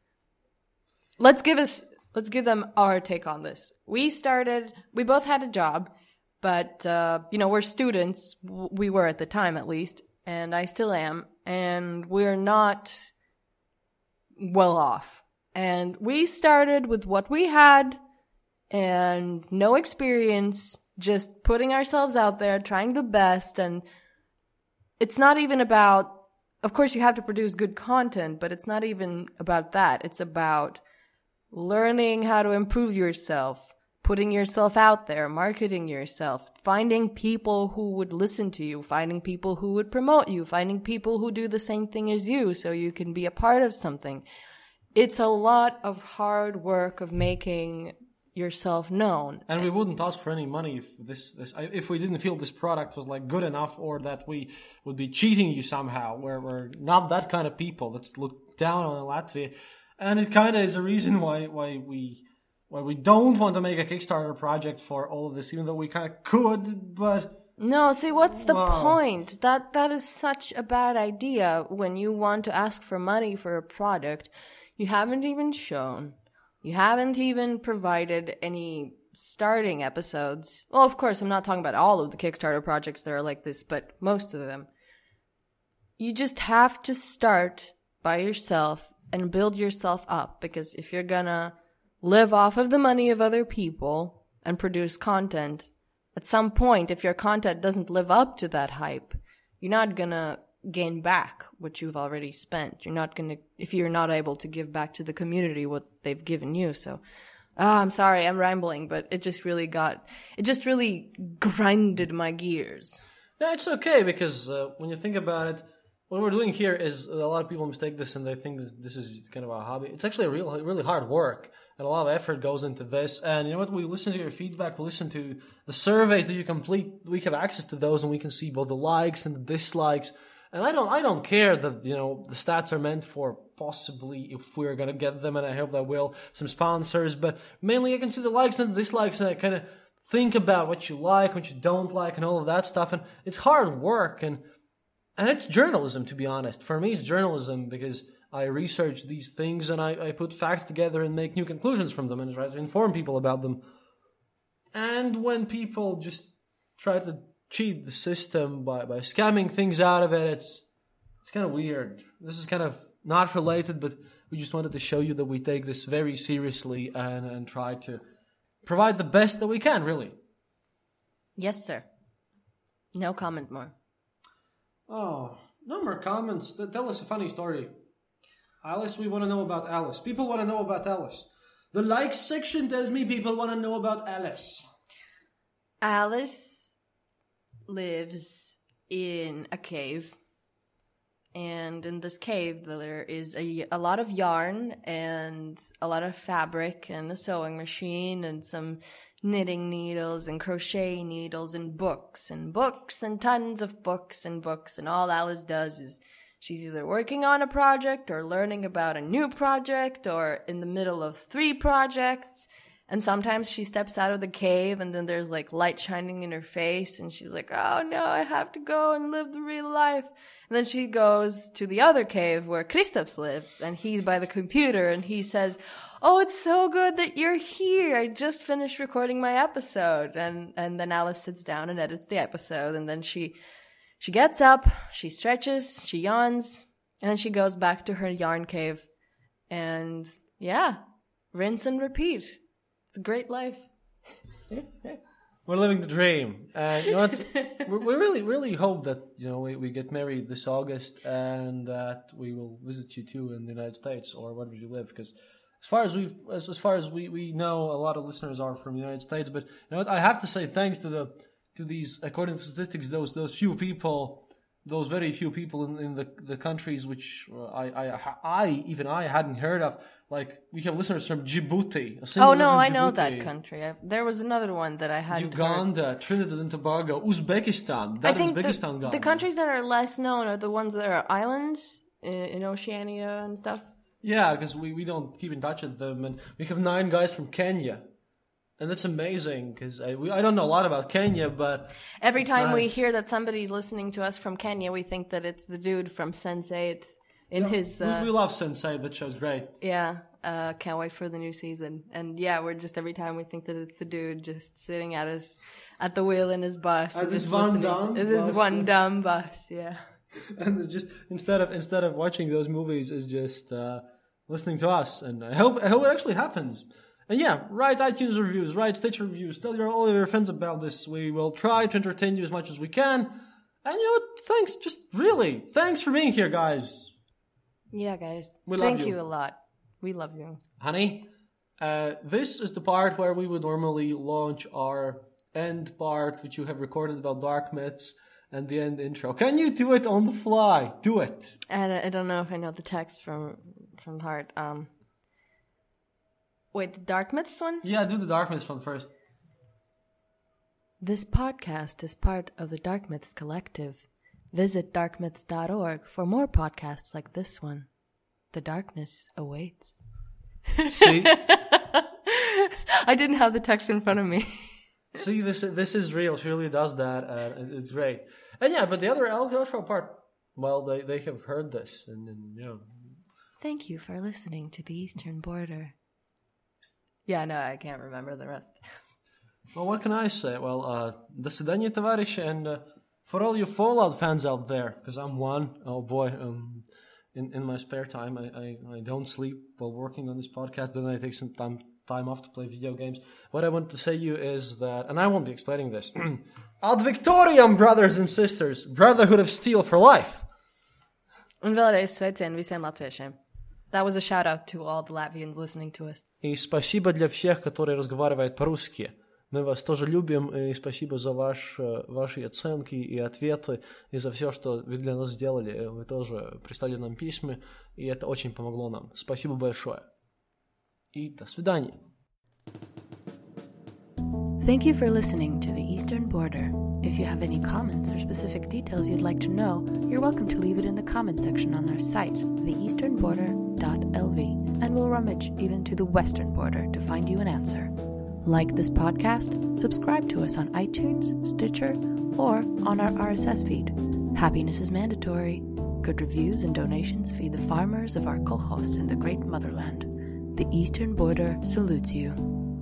let's give us, let's give them our take on this. We started, we both had a job. But, uh, you know, we're students. We were at the time, at least. And I still am. And we're not well off. And we started with what we had and no experience just putting ourselves out there, trying the best. And it's not even about, of course you have to produce good content, but it's not even about that. It's about learning how to improve yourself, putting yourself out there, marketing yourself, finding people who would listen to you, finding people who would promote you, finding people who do the same thing as you so you can be a part of something. It's a lot of hard work of making yourself known. And we wouldn't ask for any money if this, this if we didn't feel this product was like good enough, or that we would be cheating you somehow. We're, we're not that kind of people that's looked down on in Latvia. And it kind of is a reason why why we why we don't want to make a Kickstarter project for all of this, even though we kind of could, but... No, see, what's the wow. point? That That is such a bad idea. When you want to ask for money for a product, you haven't even shown, you haven't even provided any starting episodes. Well, of course, I'm not talking about all of the Kickstarter projects that are like this, but most of them. You just have to start by yourself and build yourself up, because if you're gonna live off of the money of other people and produce content, at some point, if your content doesn't live up to that hype, you're not gonna gain back what you've already spent. You're not gonna, if you're not able to give back to the community what they've given you. So, ah, I'm sorry, I'm rambling, but it just really got, it just really grinded my gears. No, it's okay, because uh, when you think about it, what we're doing here is, a lot of people mistake this and they think this, this is kind of a hobby. It's actually a real, really hard work, and a lot of effort goes into this. And you know what? We listen to your feedback. We listen to the surveys that you complete. We have access to those, and we can see both the likes and the dislikes. And I don't, I don't care that, you know, the stats are meant for possibly, if we're gonna get them, and I hope that will, some sponsors. But mainly, I can see the likes and the dislikes, and I kind of think about what you like, what you don't like, and all of that stuff. And it's hard work, and. And it's journalism, to be honest. For me, it's journalism, because I research these things and I, I put facts together and make new conclusions from them and try to inform people about them. And when people just try to cheat the system by, by scamming things out of it, it's it's kind of weird. This is kind of not related, but we just wanted to show you that we take this very seriously and, and try to provide the best that we can, really. Yes, sir. No comment more. Oh, no more comments. Tell us a funny story. Alice, we want to know about Alice. People want to know about Alice. The likes section tells me people want to know about Alice. Alice lives in a cave. And in this cave, there is a, a lot of yarn and a lot of fabric and a sewing machine and some knitting needles and crochet needles and books and books and tons of books and books. And all Alice does is she's either working on a project or learning about a new project or in the middle of three projects. And sometimes she steps out of the cave and then there's like light shining in her face and she's like, oh no, I have to go and live the real life. And then she goes to the other cave where Kristaps lives and he's by the computer and he says, oh, it's so good that you're here. I just finished recording my episode. And, and then Alice sits down and edits the episode. And then she, she gets up, she stretches, she yawns, and then she goes back to her yarn cave. And yeah, rinse and repeat. It's a great life. We're living the dream. And you know what? we really, really hope that, you know, we, we get married this August and that we will visit you too in the United States or wherever you live, because As far as we, as, as far as we, we know, a lot of listeners are from the United States. But you know what? I have to say, thanks to the to these, according to statistics, those those few people, those very few people in, in the the countries which I, I I even I hadn't heard of. Like we have listeners from Djibouti. Oh no, I know that country. I, there was another one that I hadn't Uganda, heard. Trinidad and Tobago, Uzbekistan. That I think Uzbekistan the, guy. the countries that are less known are the ones that are islands in, in Oceania and stuff. Yeah, because we, we don't keep in touch with them. And we have nine guys from Kenya. And that's amazing, because I, we, I don't know a lot about Kenya, but... Every time nice. we hear that somebody's listening to us from Kenya, we think that it's the dude from Sense eight in yeah, his... Uh, we, we love Sense eight, that show's great. Yeah, uh, can't wait for the new season. And yeah, we're just, every time we think that it's the dude just sitting at his, at the wheel in his bus. At this one dumb bus. This one dumb bus, yeah. And it's just, instead of instead of watching those movies, is just uh, listening to us. And I hope I hope it actually happens. And yeah, write iTunes reviews, write Stitcher reviews, tell your, all of your friends about this. We will try to entertain you as much as we can. And you know what? Thanks, just really, thanks for being here, guys. Yeah, guys. We love Thank you. you a lot. We love you. Honey, uh, this is the part where we would normally launch our end part, which you have recorded about Dark Myths, and the end intro. Can you do it on the fly? Do it. And I don't know if I know the text from from heart. Um, wait, the Dark Myths one? Yeah, do the Dark Myths one first. This podcast is part of the Dark Myths Collective. Visit dark myths dot org for more podcasts like this one. The darkness awaits. See? I didn't have the text in front of me. See, this this is real. She really does that, and it's great. And yeah, but the other outro part, well, they, they have heard this, and, and you know. Thank you for listening to the Eastern Border. Yeah, no, I can't remember the rest. Well, what can I say? Well, uh, до свидания, товарищи, and uh, for all you Fallout fans out there, because I'm one, oh boy, um, in, in my spare time, I, I, I don't sleep while working on this podcast, then I take some time time off to play video games. What I want to say to you is that, and I won't be explaining this, Ad Victoriam, brothers and sisters, brotherhood of steel for life. Un vēlreiz sveicienu visiem latviešiem. That was a shout out to all the Latvians listening to us. И спасибо для всех, которые разговаривают по-русски. Мы вас тоже любим, и спасибо за ваш, ваши оценки и ответы, и за все, что вы для нас сделали. Вы тоже прислали нам письма, и это очень помогло нам. Спасибо большое. И до свидания. Thank you for listening to The Eastern Border. If you have any comments or specific details you'd like to know, you're welcome to leave it in the comment section on our site, the eastern border dot l v, and we'll rummage even to the western border to find you an answer. Like this podcast, subscribe to us on iTunes, Stitcher, or on our R S S feed. Happiness is mandatory. Good reviews and donations feed the farmers of our kolkhos in the great motherland. The Eastern Border salutes you.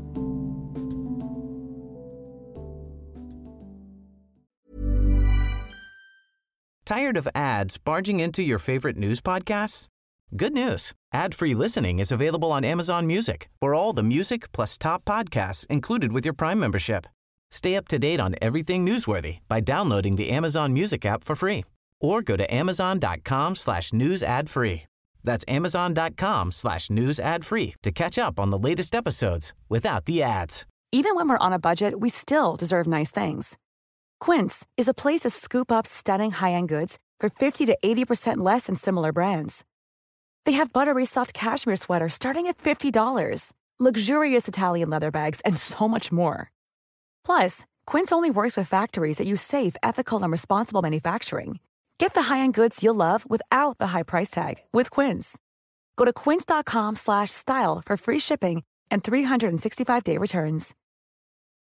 Tired of ads barging into your favorite news podcasts? Good news. Ad-free listening is available on Amazon Music for all the music plus top podcasts included with your Prime membership. Stay up to date on everything newsworthy by downloading the Amazon Music app for free or go to amazon.com slash news ad free. That's amazon.com slash news ad free to catch up on the latest episodes without the ads. Even when we're on a budget, we still deserve nice things. Quince is a place to scoop up stunning high-end goods for fifty to eighty percent less than similar brands. They have buttery soft cashmere sweaters starting at fifty dollars, luxurious Italian leather bags, and so much more. Plus, Quince only works with factories that use safe, ethical, and responsible manufacturing. Get the high-end goods you'll love without the high price tag with Quince. Go to quince.com slash style for free shipping and three sixty-five day returns.